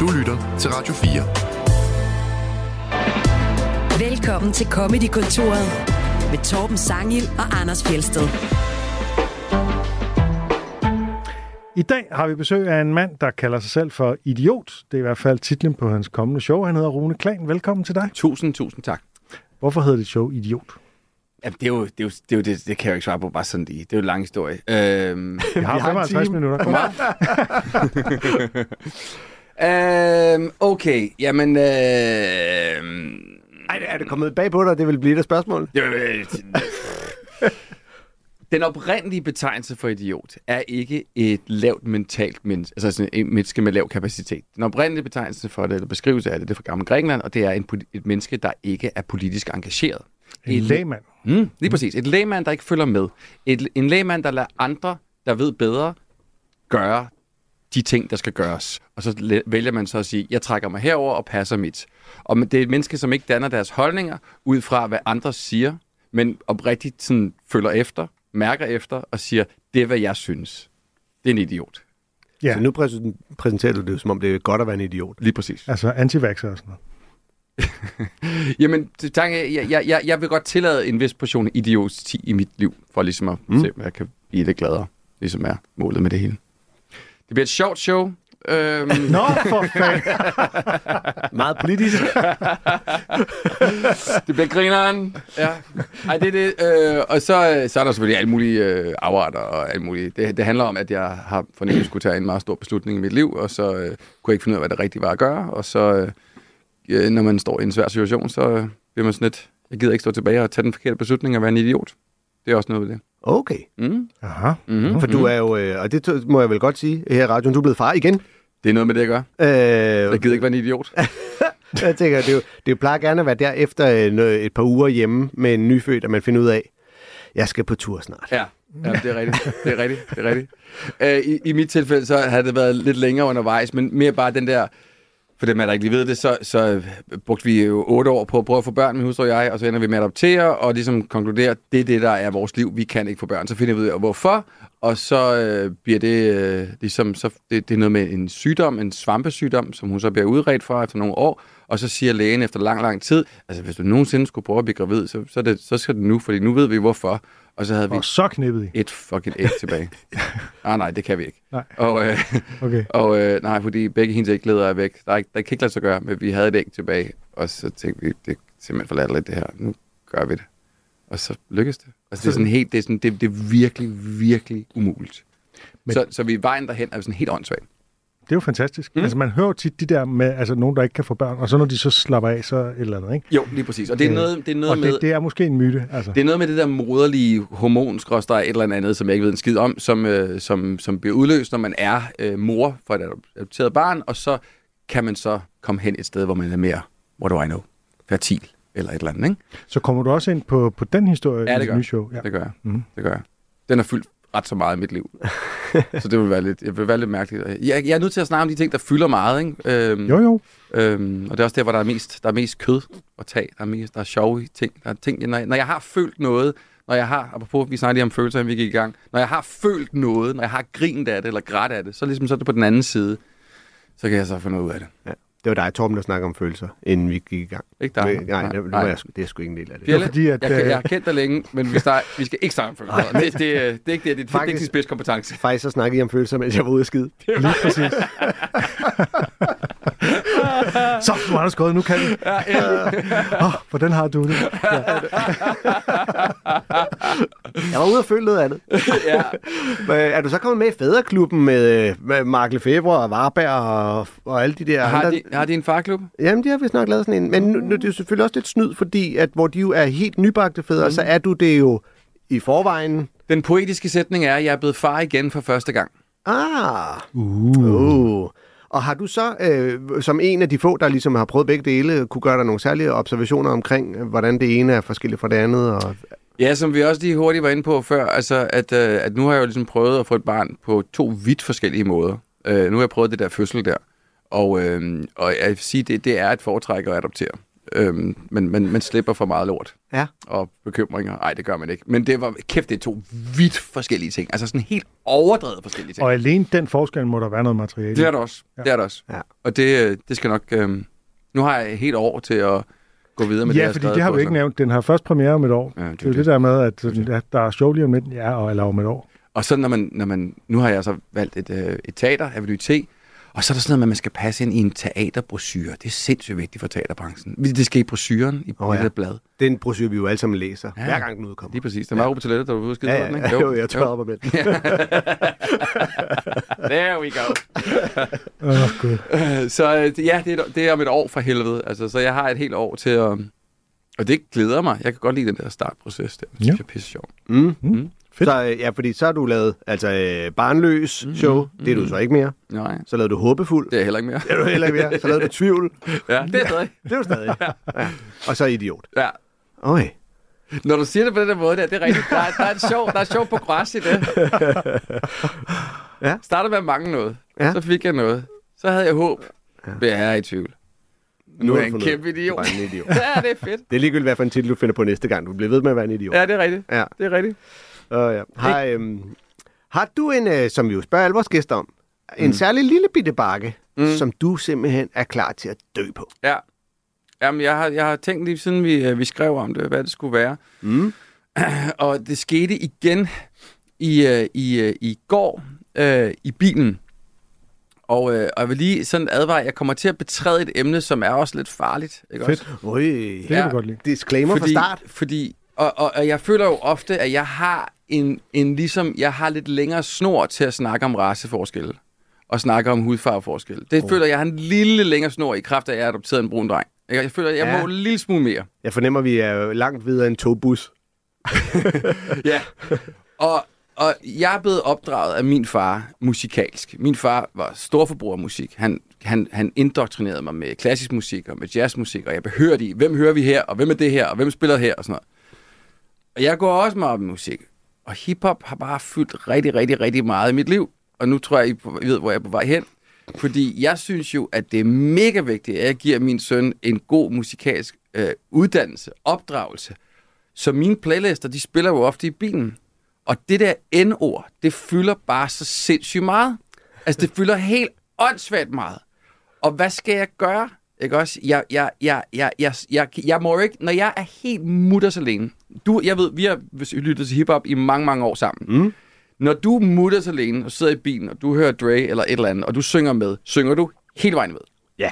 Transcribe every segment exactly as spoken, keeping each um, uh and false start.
Du lytter til Radio fire. Velkommen til Comedy-kontoret med Torben Sangil og Anders Fjeldsted. I dag har vi besøg af en mand, der kalder sig selv for idiot. Det er i hvert fald titlen på hans kommende show. Han hedder Rune Klan. Velkommen til dig. Tusind, tusind tak. Hvorfor hedder dit show Idiot? Jamen, det er jo det, er jo, det, er jo det, det kan jeg jo ikke svare på bare sådan lige. Det er jo en lang historie. Øhm, vi har femoghalvtreds minutter. Kom øhm, okay, jamen... Øh, Ej, er det kommet bag på dig? Det vil blive et spørgsmål. Den oprindelige betegnelse for idiot er ikke et lavt mentalt menneske, altså sådan et menneske med lav kapacitet. Den oprindelige betegnelse for det, eller beskrivelse af det, det er fra Gammel Grækenland, og det er en, et menneske, der ikke er politisk engageret. En et, lægmand. Mm, lige præcis. Et lægmand, der ikke følger med. Et, en lægmand, der lader andre, der ved bedre, gøre de ting, der skal gøres. Og så vælger man så at sige, jeg trækker mig herover og passer mit. Og det er et menneske, som ikke danner deres holdninger ud fra, hvad andre siger, men oprigtigt sådan følger efter, mærker efter og siger, det er, hvad jeg synes. Det er en idiot. Ja. Så nu præsenterer du det, som om det er godt at være en idiot. Lige præcis. Altså anti-vaxxer og sådan noget. Jamen, jeg, jeg, jeg, jeg vil godt tillade en vis portion idioti i mit liv, for ligesom at mm. se, hvad jeg kan blive lidt gladere, ligesom er målet med det hele. Det bliver et sjovt show. Øhm... Nå, for fanden! Meget politisk. Det bliver grineren. Ja. Ej, det er det. Øh, og så, så er der selvfølgelig alle mulige øh, afarter og alt muligt. Det, det handler om, at jeg har fornemt, at jeg skulle tage en meget stor beslutning i mit liv, og så øh, kunne jeg ikke finde ud af, hvad det rigtige var at gøre. Og så, øh, når man står i en svær situation, så øh, bliver man sådan lidt, jeg gider ikke stå tilbage og tage den forkerte beslutning og være en idiot. Det er også noget ved det. Okay. Mm. Aha. Mm-hmm. For du er jo, øh, og det må jeg vel godt sige her i radioen, du er blevet far igen. Det er noget med det, jeg gør. Øh, jeg gider ikke være en idiot. Jeg tænker, det, er jo, det plejer gerne at være der efter et par uger hjemme med en nyfødt, at man finder ud af, jeg skal på tur snart. Ja, ja det er rigtigt. Det er rigtigt. Det er rigtigt. Øh, i, I mit tilfælde, så havde det været lidt længere undervejs, men mere bare den der, for dem, der ikke lige ved det, så, så brugte vi jo otte år på at prøve at få børn, min hustru og jeg, og så ender vi med at adoptere, og ligesom konkludere, det er det, der er vores liv, vi kan ikke få børn. Så finder vi ud af, hvorfor, og så øh, bliver det øh, ligesom, så det, det er noget med en sygdom, en svampesygdom, som hun så bliver udredt for efter nogle år, og så siger lægen efter lang, lang tid, altså hvis du nogensinde skulle prøve at blive gravid, så, så, det, så skal det nu, fordi nu ved vi hvorfor. Og så havde vi og så knippede I. et fucking æg tilbage. Ah nej, det kan vi ikke. Nej. Og, øh, okay. og øh, nej, fordi begge hendes æglæder er væk. Der, er ikke, der kan ikke lade sig gøre, men vi havde et æg tilbage, og så tænkte vi, det er simpelthen for latterligt det her. Nu gør vi det. Og så lykkedes det. Altså det er sådan helt, det er, sådan, det, det er virkelig, virkelig umuligt. Men, så, så vi vejen derhen er sådan helt åndssvagt. Det er jo fantastisk. Mm. Altså man hører tit de der med, altså nogen, der ikke kan få børn, og så når de så slapper af, så et eller andet, ikke? Jo, lige præcis. Og det er noget, det er noget og med... Det, det er måske en myte, altså. Det er noget med det der moderlige hormonskråster et eller andet, som jeg ikke ved en skid om, som, øh, som, som bliver udløst, når man er øh, mor for et adopteret barn, og så kan man så komme hen et sted, hvor man er mere, what do I know, fertil eller et eller andet, ikke? Så kommer du også ind på, på den historie ja, i det nye show? Ja, det gør jeg. Mm. Det gør jeg. Den er fyldt ret så meget i mit liv. Så det vil være lidt, det vil være lidt mærkeligt. Jeg, jeg er nødt til at snakke om de ting, der fylder meget, ikke? Øhm, jo, jo. Øhm, og det er også der, hvor der er mest, der er mest kød at tage. Der er, mest, der er sjove ting. Der er ting når, jeg, når jeg har følt noget, når jeg har, apropos, vi snakker lige om følelser, inden vi gik i gang. Når jeg har følt noget, når jeg har grint af det, eller grædt af det, så ligesom så er det på den anden side. Så kan jeg så få noget ud af det. Ja. Det var dig, Torben, der snakker om følelser, inden vi gik i gang. Ikke dig? Nej, nej, nej, nej. Er sgu, det er sgu ikke en del af det. Fjelle, det fordi, at, jeg, jeg har kendt dig længe, men vi, start, vi skal ikke snakke om følelser. det, det, det, det er ikke det, det, det er ikke din spidskompetence. Faktisk så snakkede I om følelser, mens jeg var ude at skide. Lige præcis. Så, du har skåret, nu kan vi. Ja, endelig. oh, hvordan har du det? Ja. Jeg var ude og føle noget andet. Ja. Er du så kommet med i Fædreklubben med, med Mark Lefebvre og Varberg og, og alle de der har andre? De, har de en farklub? Jamen, de har vist nok lavet sådan en. Men nu, nu det er jo selvfølgelig også lidt snyd, fordi at, hvor de jo er helt nybagte fædre, mm. så er du det jo i forvejen. Den poetiske sætning er, at jeg er blevet far igen for første gang. Ah. Uh. Uh. Og har du så, øh, som en af de få, der ligesom har prøvet begge dele, kunne gøre dig nogle særlige observationer omkring, hvordan det ene er forskelligt fra det andet? Og... Ja, som vi også lige hurtigt var inde på før, altså at, øh, at nu har jeg jo ligesom prøvet at få et barn på to vidt forskellige måder. Øh, nu har jeg prøvet det der fødsel der, og, øh, og jeg vil sige, det, det er et foretræk at adoptere. Øhm, men, men man slipper for meget lort. Ja. Og bekymringer. Nej, det gør man ikke. Men det var, kæft, det er to vidt forskellige ting. Altså sådan helt overdrevet forskellige ting. Og alene den forskel må der være noget materiale. Det er det også. Ja. Det er det også. Ja. Og det, det skal nok... Øhm, nu har jeg et helt år til at gå videre med ja, det, jeg fordi det har vi ikke nævnt. Den har først premiere om et år. Ja, det, det er jo det der med, at ja, der er show lige om lidt, ja, og, eller om et år. Og så når man, når man... Nu har jeg så valgt et, øh, et teater, Avenue T, og så er der sådan noget, at man skal passe ind i en teaterbrochure. Det er sindssygt vigtigt for teaterbranchen. Det skal i brochuren, i oh, ja. det blad. Den brochure, vi jo alle sammen læser, Ja. hver gang den udkommer. Lige præcis. Den var jo på toilettet, da du var ude og skide Ja, på ja, den, ja, ikke? jo, jeg tørrede mig med den. There we go. Åh, oh, Gud. Så øh, ja, det er, det er om et år for helvede. Altså, så jeg har et helt år til at... Og det glæder mig. Jeg kan godt lide den der startproces. Det synes Ja. jeg er pisse sjovt. Mm. Mm. Fedt. Så, øh, ja, fordi så har du lavet altså, øh, barnløs Mm, show. mm, Det er du så ikke mere. Nej, Så lavede du håbefuld. det er heller ikke mere. Det er du heller ikke mere. Så lavede du tvivl. Ja, det er stadig. Det er du stadig. Ja. Og så idiot. Ja. Okay. Når du siger det på den der måde, der, det er rigtigt. Der er, der er et sjov, der er et sjov progress i det. Ja. Startede med at mangle noget. Ja. Så fik jeg noget. Så havde jeg håb. Ja. Det er jeg i tvivl. Nu er jeg en kæmpe idiot. Du er en idiot. Ja, det er fedt. Det er ligegyldigt, hvad for en titel du finder på næste gang. Du bliver ved med at være en idiot. Ja, det er rigtigt. Ja. Det er rigtigt. Uh, ja. Har, øhm, har du en, øh, som vi jo spørger alle vores gæster om, en Mm. særlig lille bitte bakke, Mm. som du simpelthen er klar til at dø på? Ja. Jamen, jeg har, jeg har tænkt lige siden vi, øh, vi skrev om det, hvad det skulle være. Mm. Og det skete igen i, øh, i, øh, i går øh, i bilen. Og, øh, og jeg vil lige sådan advare, jeg kommer til at betræde et emne, som er også lidt farligt. Ikke Fedt. også? Ui. Det kan Ja. du godt lide. Disclaimer Fordi, fra start. fordi og, og, og jeg føler jo ofte, at jeg har en, en ligesom, jeg har lidt længere snor til at snakke om raceforskelle. Og snakke om hudfarveforskelle. Det Oh. oh. føler jeg har en lille længere snor i kraft af, at jeg er adopteret en brun dreng. Jeg, jeg føler, at jeg Ja. må en lille smule mere. Jeg fornemmer, at vi er langt videre end togbus. Ja. Og, og jeg er blevet opdraget af min far musikalsk. Min far var storforbruger af musik. Han, han, han indoktrinerede mig med klassisk musik og med jazzmusik, og jeg behørte i, hvem hører vi her, og hvem er det her, og hvem spiller her, og sådan noget. Og jeg går også meget op i musik. Og hiphop har bare fyldt rigtig, rigtig, rigtig meget i mit liv. Og nu tror jeg, I ved, hvor jeg er på vej hen. Fordi jeg synes jo, at det er mega vigtigt, at jeg giver min søn en god musikalsk øh, uddannelse, opdragelse. Så mine playlister, de spiller jo ofte i bilen. Og det der N-ord, det fylder bare så sindssygt meget. Altså, det fylder helt åndssvagt meget. Og hvad skal jeg gøre? Ikke også? Jeg, jeg, jeg, jeg, jeg, jeg, jeg må jo ikke, når jeg er helt mutters alene. Du, jeg ved, vi har lyttet til hiphop i mange, mange år sammen. Mm. Når du mutters alene og sidder i bilen, og du hører Dre eller et eller andet, og du synger med, synger du hele vejen med? Ja.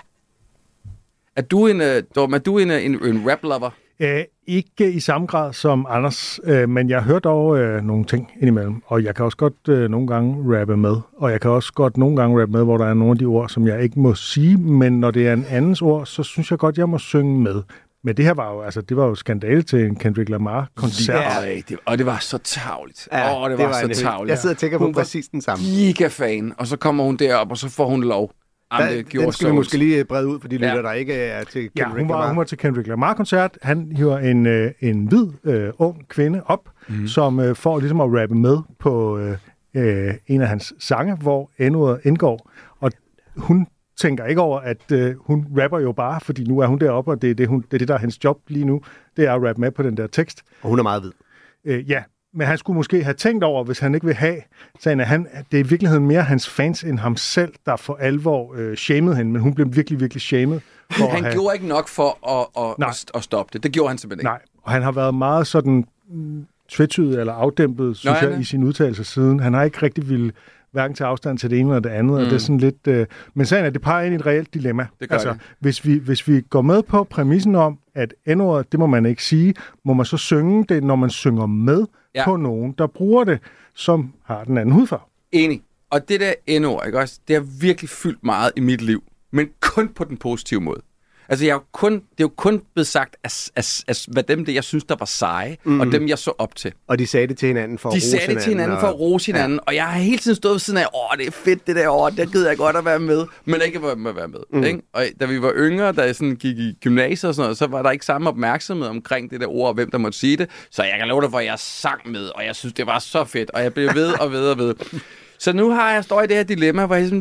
Er du en, uh, Dorm, er du en, en, en rap-lover? Æh, ikke i samme grad som Anders, øh, men jeg hører dog øh, nogle ting indimellem, og jeg kan også godt øh, nogle gange rappe med, og jeg kan også godt nogle gange rappe med, hvor der er nogle af de ord, som jeg ikke må sige, men når det er en andens ord, så synes jeg godt, jeg må synge med. Men det her var jo, altså, det var jo skandale til en Kendrick Lamar-koncert. Ja. Øj, det, og det var så tarveligt. Åh, Ja, oh, det, det var, var en- så tarveligt. Jeg sidder og tænker på Hun var præcis den samme. Giga-fan, og så kommer hun derop, og så får hun lov. Jamen, Der, det gjorde den skal så vi ondt. måske lige brede ud for de lytter, Ja. der ikke er til Ja, Kendrick hun var, Lamar. hun var til Kendrick Lamar-koncert. Han hiver en, øh, en hvid, øh, ung kvinde op, mm. som øh, får ligesom at rappe med på øh, øh, en af hans sange, hvor N-ordet indgår. Og hun tænker ikke over, at øh, hun rapper jo bare, fordi nu er hun deroppe, og det er det, hun, det er det, der er hendes job lige nu. Det er at rappe med på den der tekst. Og hun er meget hvid. Øh, ja, men han skulle måske have tænkt over, hvis han ikke vil have, sagen, at han, det er i virkeligheden mere hans fans end ham selv, der for alvor øh, shamede hende, men hun blev virkelig, virkelig shamed. For Han at have, gjorde ikke nok for at, at, Nej. at, at stoppe det. Det gjorde han simpelthen ikke. Nej, og han har været meget sådan mm, tvetydig eller afdæmpet, synes Nå, jeg, ja. i sine udtalelser siden. Han har ikke rigtig ville hverken tage afstand til det ene eller det andet, mm. og det er sådan lidt... Øh, men sagen er, at det peger ind i et reelt dilemma. Det gør altså, det. Hvis vi, hvis vi går med på præmissen om, at N-ordet, det må man ikke sige, må man så synge det, når man synger med Ja. på nogen, der bruger det, som har den anden hudfarve. Enig. Og det der N-ord, ikke også? Det har virkelig fyldt meget i mit liv. Men kun på den positive måde. Altså, jeg er jo kun, det er jo kun blevet sagt af, af, af, hvad dem det, jeg synes, der var seje, mm. og dem, jeg så op til. Og de sagde det til hinanden for at De rose sagde det til hinanden og... for at rose hinanden, ja. Og jeg har hele tiden stået ved siden af, åh, det er fedt det der år, der gider jeg godt at være med, men ikke at være med. Mm. Ikke? Og da vi var yngre, da jeg sådan gik i gymnasiet og sådan noget, så var der ikke samme opmærksomhed omkring det der ord, og hvem der måtte sige det. Så jeg kan love dig for, at jeg sang med, og jeg synes, det var så fedt, og jeg blev ved og ved og ved. Så nu har jeg står i det her dilemma, hvor jeg ligesom tænker,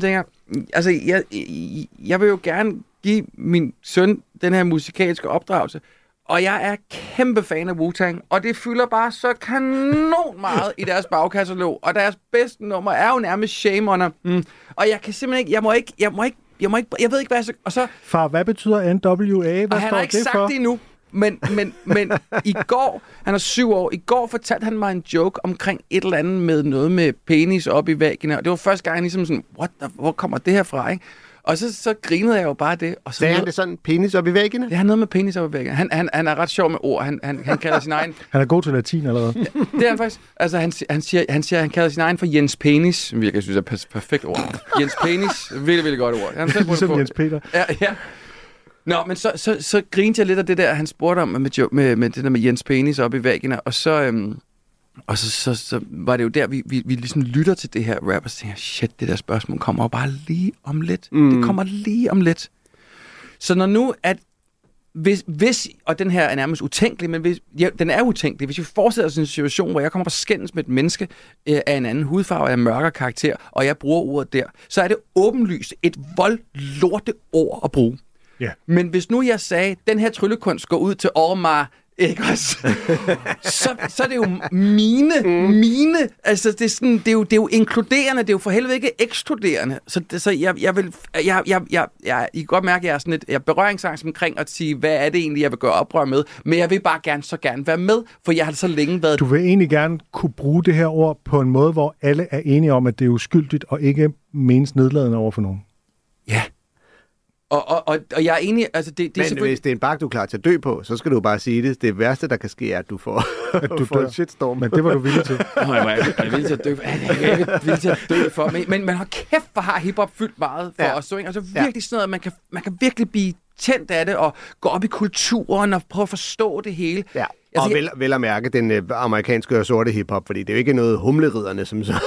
altså, jeg, jeg vil jo gerne give min søn den her musikalske opdragelse, og jeg er kæmpe fan af Wu-Tang, og det fylder bare så kanon meget i deres bagkatalog, og deres bedste nummer er jo nærmest Shame On Her. Mm. Og jeg kan simpelthen ikke, jeg må ikke, jeg må ikke, jeg må ikke, jeg ved ikke, hvad jeg så... Og så Far, hvad betyder N W A? Hvad og han står har ikke det sagt for? det endnu, men, men, men i går, han er syv år, i går fortalte han mig en joke omkring et eller andet med noget med penis op i væggen, og det var første gang, han ligesom sådan, what the, hvor kommer det her fra, ikke? Og så, så grinede jeg jo bare det. Og så Sagde noget, han det sådan, penis op i væggene? det har noget med penis op i væggen. Han, han, han er ret sjov med ord. Han, han, han kalder sin egen... Han er god til latin allerede. Ja, det er han faktisk. Altså, han, han, siger, han siger, han kalder sin egen for Jens Penis. Hvilket jeg synes er et perfekt ord. Jens Penis. Virkelig, virkelig godt ord. Han har Ligesom Jens Peter. Ja, ja. Nå, men så, så, så grinte jeg lidt af det der, han spurgte om med, med, med det der med Jens Penis op i væggene. Og så... Øhm, Og så, så, så var det jo der, vi, vi, vi ligesom lytter til det her rap, og så tænker, shit, det der spørgsmål kommer jo bare lige om lidt. Mm. Det kommer lige om lidt. Så når nu, at hvis, hvis og den her er nærmest utænkelig, men hvis, ja, den er utænkelig, hvis vi forestiller os en situation, hvor jeg kommer på skændes med et menneske øh, af en anden hudfarve, af en mørkere karakter, og jeg bruger ordet der, så er det åbenlyst et voldlorte ord at bruge. Yeah. Men hvis nu jeg sagde, den her tryllekunst går ud til Ormar, ikke også? så, så er det jo mine, mm. mine, altså det er, sådan, det, er jo, det er jo inkluderende, det er jo for helvede ikke ekskluderende. Så, det, så jeg, jeg vil, jeg, jeg, jeg, jeg, I kan godt mærke, at jeg er sådan lidt, jeg er berøringsangst omkring at sige, hvad er det egentlig, jeg vil gøre oprør med, men jeg vil bare gerne så gerne være med, for jeg har så længe været... Du vil egentlig gerne kunne bruge det her ord på en måde, hvor alle er enige om, at det er uskyldigt og ikke menes nedladende over for nogen. Ja. Og, og, og, og jeg er enig, altså det, det er Men selvfølgelig... hvis det er en bak, du er klar til at dø på, så skal du bare sige det. Det værste, der kan ske, er, at du får, At du får dør. en shitstorm. Men det var du villig til. Nå, jeg er villig til at dø for. Jeg er villig til at dø for. Men, men man har kæft, hvor har hiphop fyldt meget for Ja. os. Så, ikke? Altså virkelig sådan noget, man kan, man kan virkelig blive tændt af det, og gå op i kulturen, og prøve at forstå det hele. Ja. Altså, Og vel, vel at mærke den øh, amerikanske og sorte hiphop, fordi det er jo ikke noget humleriderne, som så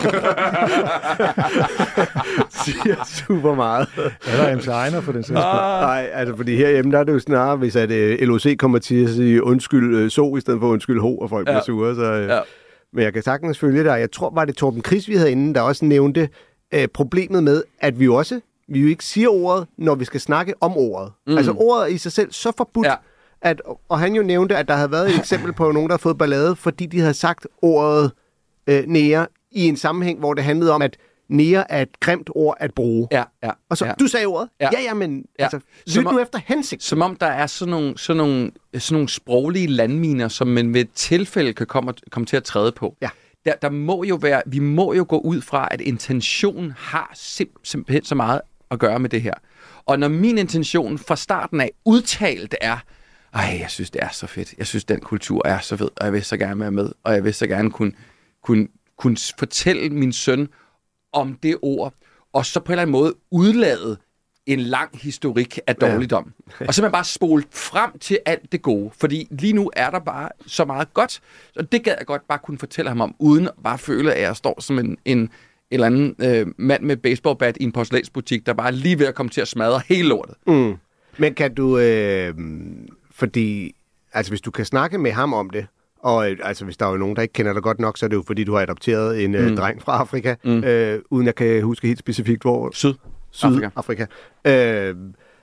siger super meget. Eller M C Ejner for den sags skyld. Nej, altså fordi herhjemme, der er det jo snarere, hvis at øh, L O C kommer til at sige undskyld øh, så, i stedet for undskyld ho, og folk Ja. bliver sure. Så, øh. Ja. Men jeg kan sagtens følge dig. Jeg tror, var det Torben Chris, vi havde inden, der også nævnte øh, problemet med, at vi jo også, vi jo ikke siger ordet, når vi skal snakke om ordet. Mm. Altså ordet er i sig selv så forbudt, Ja. at, og han jo nævnte, at der havde været et eksempel på nogen, der havde fået ballade, fordi de havde sagt ordet øh, nære i en sammenhæng, hvor det handlede om, at nære er et grimt ord at bruge. Ja, ja. Og så, ja. du sagde ordet? Ja. Ja, ja, men Ja. altså, Som lyt om- nu efter hensigt. Som om der er sådan nogle, sådan nogle, sådan nogle sproglige landminer, som man ved et tilfælde kan komme, komme til at træde på. Ja. Der, der må jo være, vi må jo gå ud fra, at intention har sim- simpelthen så meget at gøre med det her. Og når min intention fra starten af udtalt er, ej, jeg synes, det er så fedt. Jeg synes, den kultur er så fed, og jeg vil så gerne være med, og jeg vil så gerne kunne, kunne, kunne fortælle min søn om det ord, og så på en eller anden måde udlade en lang historik af dårligdom. Ja. Og så man bare spole frem til alt det gode. Fordi lige nu er der bare så meget godt, og det gad jeg godt bare kunne fortælle ham om, uden at bare føle, at jeg står som en, en eller anden øh, mand med baseballbat i en porcelænsbutik, der bare er lige ved at komme til at smadre hele lortet. Mm. Men kan du, øh, fordi, altså hvis du kan snakke med ham om det, og øh, altså hvis der er jo nogen, der ikke kender dig godt nok, så er det jo fordi, du har adopteret en øh, Mm. dreng fra Afrika, Mm. øh, uden jeg kan huske helt specifikt, hvor... Syd. Sydafrika. Øh,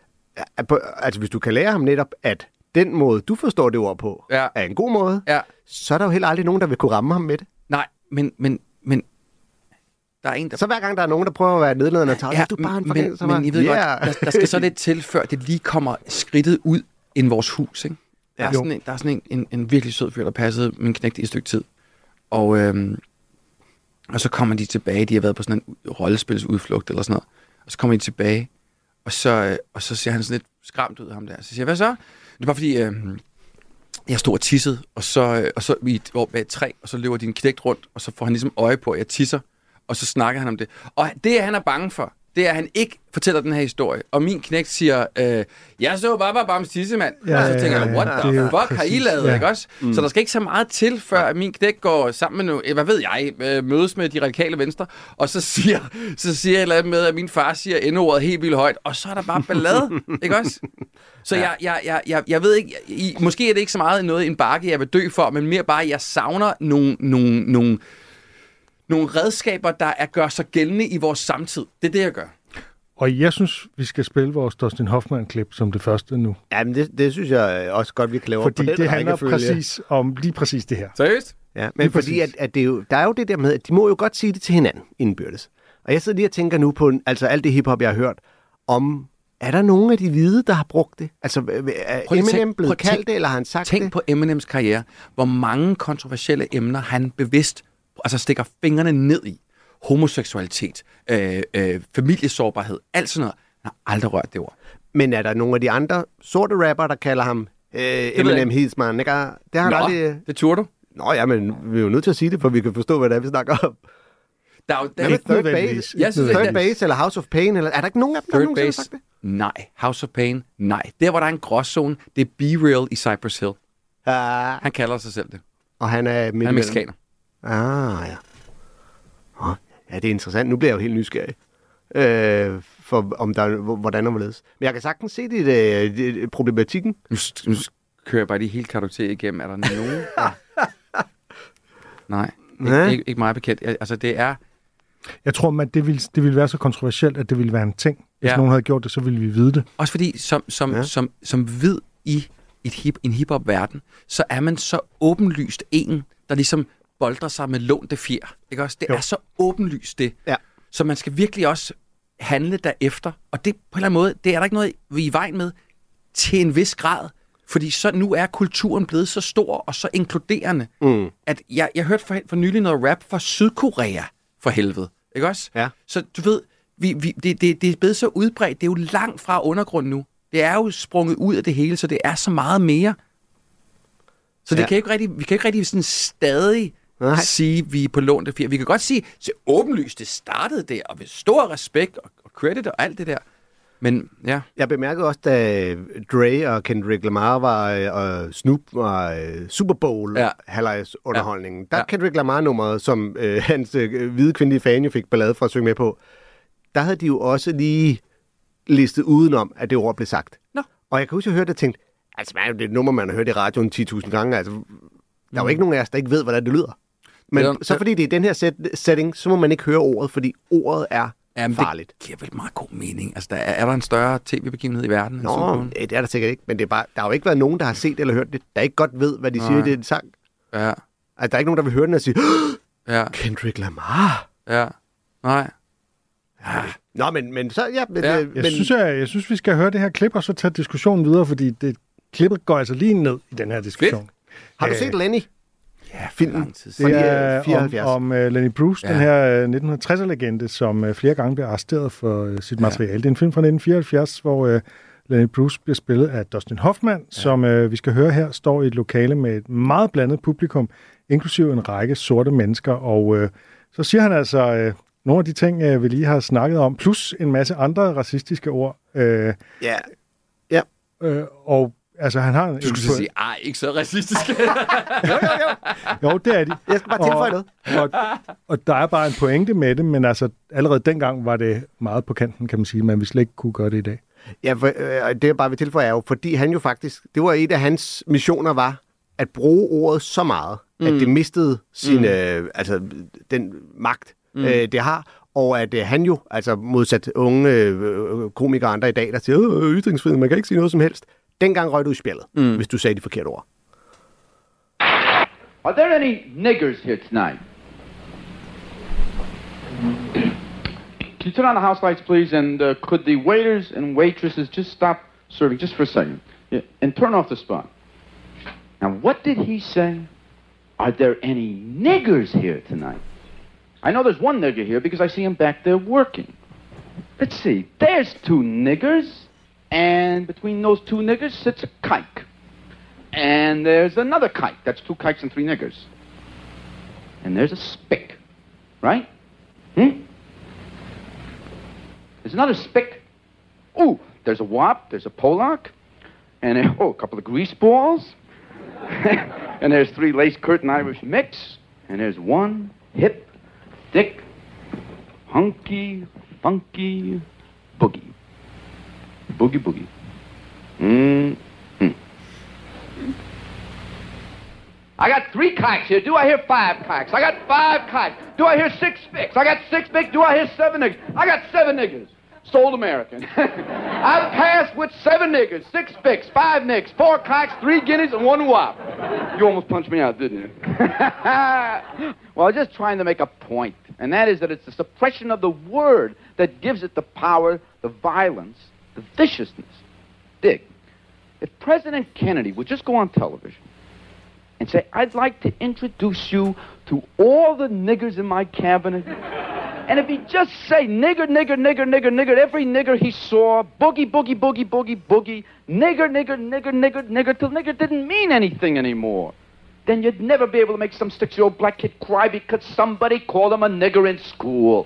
altså hvis du kan lære ham netop, at den måde, du forstår det ord på, Ja. er en god måde, Ja. så er der jo heller aldrig nogen, der vil kunne ramme ham med det. Nej, men, men, men der er en, der... Så hver gang der er nogen, der prøver at være nedladende og tage, ja, du er bare en men, fucking... men I ved yeah. godt, der, der skal så lidt til, før det lige kommer skridtet ud ind vores hus, ikke? Der er Ja. sådan, en, der er sådan en, en, en virkelig sød fyr, der passede min knægt i et stykke tid. Og, øhm, og så kommer de tilbage, de har været på sådan en rollespilsudflugt eller sådan noget. Og så kommer de tilbage, og så, øh, og så ser han sådan lidt skræmt ud af ham der. Så siger jeg, hvad så? Det er bare fordi, øh, jeg stod og tissede, og så, øh, og så vi går bag et træ, og så løber din knægt rundt, og så får han ligesom øje på, at jeg tisser, og så snakker han om det. Og det, han er bange for, det er, at han ikke fortæller den her historie. Og min knægt siger, øh, jeg så bare bare Bams tissemand. Ja, og så tænker ja, jeg, ja, what ja. the Det er jo fuck har I præcis, lavet, ja. ikke også? Mm. Så der skal ikke så meget til, før at min knægt går sammen med noget, hvad ved jeg, øh, mødes med de radikale venstre, og så siger, så siger jeg noget med, at min far siger endordet helt vildt højt, og så er der bare ballade, ikke også? Så jeg, jeg, jeg, jeg, jeg ved ikke, I, måske er det ikke så meget noget en bakke, jeg vil dø for, men mere bare, jeg savner nogle, nogle, nogle, nogle redskaber, der er, gør sig gældende i vores samtid. Det er det, jeg gør. og jeg synes, vi skal spille vores Dustin Hoffman-klip som det første nu. Jamen, det, det synes jeg også godt, vi kan lave. Fordi på den det handler rækkefølge. præcis om lige præcis det her. Seriøst? Ja, men lige fordi at, at det er jo, der er jo det der med, at de må jo godt sige det til hinanden indbyrdes. Og jeg sidder lige og tænker nu på altså alt det hiphop, jeg har hørt, om er der nogen af de hvide, der har brugt det? Altså, er Eminem tænk, blevet kaldt det, eller har han sagt tænk det? Tænk på Eminems karriere. Hvor mange kontroversielle emner han bevidst altså stikker fingrene ned i. Homoseksualitet, øh, øh, familiesårbarhed, alt sådan noget. Han har aldrig rørt det ord. Men er der nogle af de andre sorte rapper, der kalder ham øh, Eminem Heisman? Ikke? Det har han Nå, aldrig... det turde du. Nå ja, men vi er jo nødt til at sige det, for vi kan forstå, hvad det er, vi snakker om. Der er jo, der, Hvad med Third Base? Jeg synes, Third det- Base eller House of Pain? Eller, er der ikke nogen af dem, der Third nogensinde har Base, sagt det? nej. House of Pain, nej. Der, hvor der er en gråzone, det er B-Real i Cypress Hill. Ja, Han kalder sig selv det. og han er... Han er mexikaner. Ah, ja. Oh, ja, det er interessant. Nu bliver jeg jo helt nysgerrig. Øh, for om der, hvordan og hvorledes. Men jeg kan sagtens se det, det, det problematikken. Nu, nu kører jeg bare de hele kartotek igennem. Er der nogen? der... Nej, ikke, Ja. ikke, ikke meget bekendt. Altså, det er... Jeg tror, at det ville, det ville være så kontroversielt, at det ville være en ting. Hvis Ja. nogen havde gjort det, så ville vi vide det. Også fordi, som, som, Ja. ja. som, som hvid i et hip, en hiphop-verden, så er man så åbenlyst en, der ligesom boldrer sig med lånte fjer. Ikke også? Det Jo. er så åbenlyst det. Ja. Så man skal virkelig også handle derefter. Og det på en eller anden måde, det er der ikke noget, vi er i vejen med til en vis grad. Fordi så nu er kulturen blevet så stor og så inkluderende, Mm. at jeg, jeg hørte for, for nylig noget rap fra Sydkorea, for helvede. Ikke også? Ja. Så du ved, vi, vi, det, det, det er blevet så udbredt. Det er jo langt fra undergrund nu. Det er jo sprunget ud af det hele, så det er så meget mere. Så det Ja. kan ikke rigtig, vi kan ikke rigtig sådan stadig Nej. sige, at vi er på lånte fjer. Vi kan godt sige, så åbenlyst, det startede der, og med stor respekt og, og credit og alt det der. Men ja, Jeg bemærkede også, da Dre og Kendrick Lamar var, øh, og Snoop var øh, Super Bowl Ja. halvlejs underholdningen. Ja. Der Ja. Kendrick Lamar-nummeret, som øh, hans øh, hvide kvindelige fan jo fik ballade fra at synge med på, der havde de jo også lige listet udenom, at det ord blev sagt. Nå. Og jeg kan huske, at jeg hørte det og tænkte, altså det er jo et nummer, man har hørt i radioen ti tusind gange. Altså, der er jo ikke nogen af os, der ikke ved, hvordan det lyder. Men Det er- så fordi det er den her set, setting, så må man ikke høre ordet, fordi ordet er Jamen, farligt. det giver vel meget god mening. Altså, der er, er der en større tv-begivenhed i verden? end Super Nå, Bowl? det er der sikkert ikke, men det er bare, der har jo ikke været nogen, der har set eller hørt det, der ikke godt ved, hvad de Nej. siger i den sang. Ja, Altså, der er ikke nogen, der vil høre den og sige, ja, Kendrick Lamar. ja. Nej. Nå, men, men så, ja, men, Ja, ja, Jeg, men synes, jeg, jeg synes, vi skal høre det her klip, og så tage diskussionen videre, fordi det klippet går altså lige ned i den her diskussion. har du Øh, set Lenny? Ja, for Filmen. lang tid siden. Det Fra er om, fireoghalvfjerds. om uh, Lenny Bruce, Ja. den her uh, nitten tresserne-legende, som uh, flere gange bliver arresteret for uh, sit materiale. Det er en film fra nitten fireoghalvfjerds, hvor uh, Lenny Bruce bliver spillet af Dustin Hoffman, ja. som uh, vi skal høre her, står i et lokale med et meget blandet publikum, inklusive en række sorte mennesker. Og uh, så siger han altså uh, nogle af de ting, uh, vi lige har snakket om, plus en masse andre racistiske ord. Uh, Ja. uh, og altså, han har... Du skulle så sige, ej, ikke så racistisk. Jo, jo, jo. Jo, det er de. Jeg skal bare tilføje noget. Og, og der er bare en pointe med det, men altså allerede dengang var det meget på kanten, kan man sige, men vi slet ikke kunne gøre det i dag. Ja, for, øh, det jeg bare vil tilføje er jo, fordi han jo faktisk, det var et af hans missioner var, at bruge ordet så meget, mm. at det mistede sin, mm. øh, altså den magt, mm. øh, det har, og at øh, han jo, altså modsat unge øh, komikere og andre i dag, der siger, øh, ytringsfrihed, man kan ikke sige noget som helst. Dengang røg du i spjældet, mm. hvis du sagde de forkerte ord. Are there any niggers here tonight? Can you turn on the house lights, please? And uh, could the waiters and waitresses just stop serving just for a second? Yeah, and turn off the spot. Now, what did he say? Are there any niggers here tonight? I know there's one nigger here because I see him back there working. Let's see. There's two niggers. And between those two niggers sits a kike. And there's another kike. That's two kikes and three niggers. And there's a spick. Right? Hmm? There's another spick. Ooh, there's a wop. There's a Pollock. And a, oh, a couple of grease balls. And there's three lace curtain Irish mix. And there's one hip, thick, hunky, funky boogie. Boogie boogie. Mm-hmm. I got three kikes here. Do I hear five kikes? I got five kikes. Do I hear six spicks? I got six spicks. Do I hear seven niggas? I got seven niggas. stole American. I passed with seven niggers, six fix, five nicks, four cocks, three guineas, and one wop. You almost punched me out, didn't you? Well, I was just trying to make a point, and that is that it's the suppression of the word that gives it the power, the violence, the viciousness. Dig. If President Kennedy would just go on television and say, I'd like to introduce you to all the niggers in my cabinet. And if he'd just say nigger, nigger, nigger, nigger, nigger, every nigger he saw, boogie, boogie, boogie, boogie, boogie, nigger, nigger, nigger, nigger, nigger, till nigger didn't mean anything anymore, then you'd never be able to make some six-year-old black kid cry because somebody called him a nigger in school.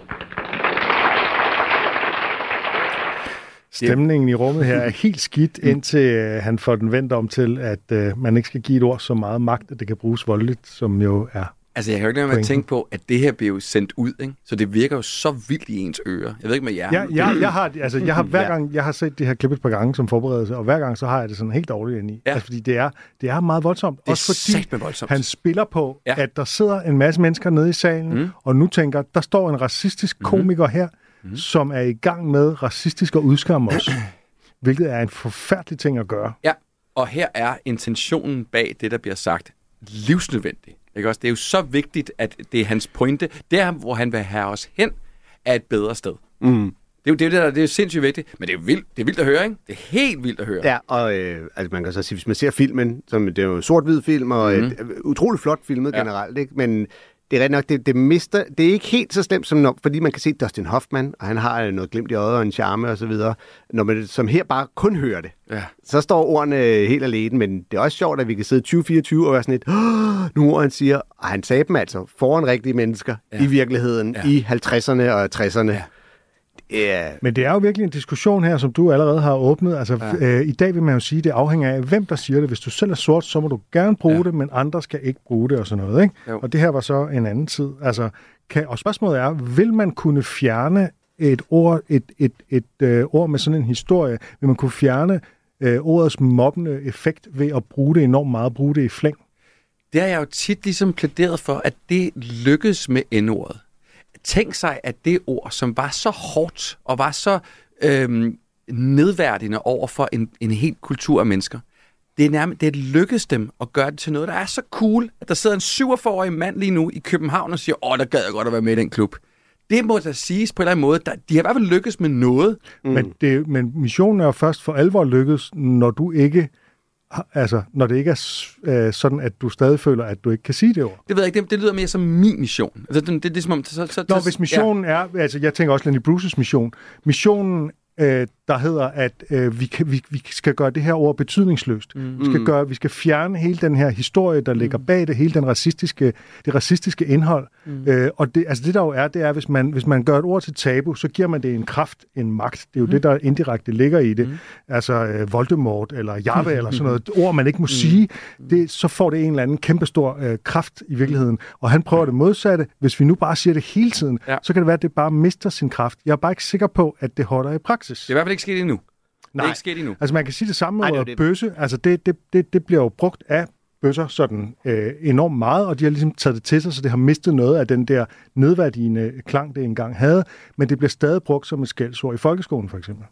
Stemningen i rummet her er helt skidt, indtil øh, han får den vendt om til, at øh, man ikke skal give et ord så meget magt, at det kan bruges voldeligt, som jo er. Altså, jeg har jo ikke noget med at tænke på, at det her bliver jo sendt ud, ikke? Så det virker jo så vildt i ens ører. Jeg ved ikke med jer. Ja, jeg, jeg har, altså, jeg har hver gang, jeg har set det her klip et par gange som forberedelse, og hver gang så har jeg det sådan helt dårligt ind i. Ja. Altså, fordi det er, det er meget voldsomt. Det er også fordi voldsomt. Han spiller på, ja. at der sidder en masse mennesker nede i salen, mm. og nu tænker, der står en racistisk komiker her, mm. som er i gang med racistisk at udskamme os. Hvilket er en forfærdelig ting at gøre. Ja, og her er intentionen bag det, der bliver sagt, livsnødvendig. Ikke også? Det er jo så vigtigt, at det er hans pointe. Der, hvor han vil have os hen, er et bedre sted. Mm. Det er jo det, der, det er jo sindssygt vigtigt, men det er jo vildt, det er vildt at høre, ikke? Det er helt vildt at høre. Ja, og øh, altså man kan så sige, hvis man ser filmen, som det er jo sort-hvid film, og mm. et, utroligt flot filmet ja. generelt, ikke? Men det er ret nok, det, det mister, det er ikke helt så slemt som nok, fordi man kan se Dustin Hoffman, og han har noget glimt i øjet og en charme og så videre. Når man som her bare kun hører det, ja. så står ordene helt alene, men det er også sjovt, at vi kan sidde tyve fireogtyve og være sådan et, nu hvor han siger, og han sagde dem altså foran rigtige mennesker ja. i virkeligheden ja. i halvtredserne og tresserne. Ja. Yeah. Men det er jo virkelig en diskussion her, som du allerede har åbnet. Altså, ja. øh, i dag vil man jo sige, at det afhænger af, hvem der siger det. Hvis du selv er sort, så må du gerne bruge ja. det, men andre skal ikke bruge det og sådan noget. Ikke? Og det her var så en anden tid. Altså, kan, og spørgsmålet er, vil man kunne fjerne et ord, et, et, et, et øh, ord med sådan en historie? Vil man kunne fjerne øh, ordets mobbende effekt ved at bruge det enormt meget, bruge det i flæng? Det har jeg jo tit ligesom plæderet for, at det lykkes med N-ordet. Tænk sig, at det ord, som var så hårdt og var så øhm, nedværdigende over for en, en hel kultur af mennesker, det er nærmest, det lykkedes dem at gøre det til noget, der er så cool, at der sidder en syvogfyrre-årig mand lige nu i København og siger, åh, der gad jeg godt at være med i den klub. Det må da siges på en eller anden måde. Der, de har i hvert fald lykkes med noget. Mm. Men, det, men missionen er jo først for alvor lykkes, når du ikke... Altså, når det ikke er øh, sådan, at du stadig føler, at du ikke kan sige det ord. Det ved jeg ikke, det, det lyder mere som min mission. Altså, det, det, det er som om... Så, så, Nå, hvis missionen ja. er... Altså, jeg tænker også Lenny Bruce's mission. Missionen, øh, der hedder, at øh, vi, kan, vi, vi skal gøre det her ord betydningsløst. Mm. Vi, skal gøre, vi skal fjerne hele den her historie, der ligger bag det, hele den racistiske, det racistiske indhold. Mm. Øh, og det, altså, det der jo er, det er, hvis man, hvis man gør et ord til tabu, så giver man det en kraft, en magt. Det er jo mm. det, der indirekte ligger i det. Mm. Altså øh, Voldemort eller Java eller sådan noget. Ord, man ikke må mm. sige, det, så får det en eller anden kæmpestor øh, kraft i virkeligheden. Og han prøver det modsatte. Hvis vi nu bare siger det hele tiden, ja. så kan det være, at det bare mister sin kraft. Jeg er bare ikke sikker på, at det holder i praksis. Det er i hvert fald ikke sket endnu. Nej, det er ikke sket endnu. Altså man kan sige det samme med ordet bøsse. Altså det, det, det, det bliver jo brugt af bøsser sådan øh, enormt meget, og de har ligesom taget det til sig, så det har mistet noget af den der nedværdigende klang, det engang havde, men det bliver stadig brugt som et skældsord i folkeskolen for eksempel.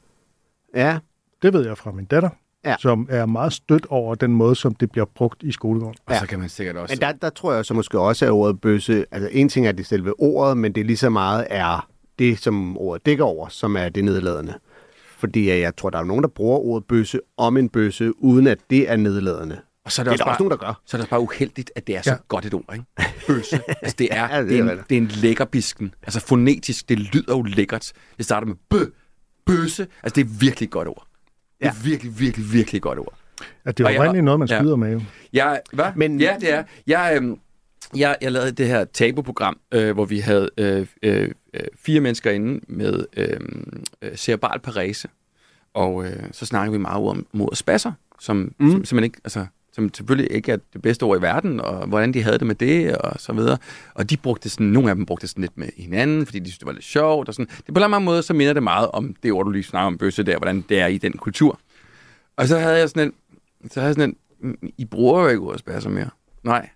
Ja. Det ved jeg fra min datter. Ja. Som er meget stødt over den måde, som det bliver brugt i skolegården. Og ja. så kan man sikkert også... Men der, der tror jeg så måske også, at ordet bøsse... Altså, en ting er det selve ordet, men det er lige så meget er det, som ordet dækker over, som er det nedladende. Fordi jeg tror, der er nogen, der bruger ordet bøsse om en bøsse, uden at det er nedladende. Og så er det, det er også, der også nogen, der gør. Så er det bare uheldigt, at det er så ja. godt et ord, ikke? Bøsse. Altså, det er, ja, det, det, er er en, det er en lækkerbisken. Altså, fonetisk, det lyder jo lækkert. Det starter med bø, bøsse. Altså, det er virkelig et godt ord. Det er ja. virkelig, virkelig, virkelig et godt ord. Ja, det er jo oprindeligt noget, man skyder ja. med, jo. Ja, hvad? Men, ja, det er. Jeg, øh, jeg, jeg lavede det her tabu-program, øh, hvor vi havde øh, øh, fire mennesker inde med øh, cerebral parese. Og øh, så snakker vi meget om mod spasser, som, mm. som, som, ikke, altså, som selvfølgelig ikke er det bedste ord i verden, og hvordan de havde det med det, og så videre. Og de brugte sådan, nogle af dem brugte sådan lidt med hinanden, fordi de synes, det var lidt sjovt. Og sådan. Det på en eller anden måde, så minder det meget om det ord, du lige snakker om bøsse der, hvordan det er i den kultur. Og så havde jeg sådan en, så havde jeg sådan en, I bruger jo ikke ordet spasser mere. Nej,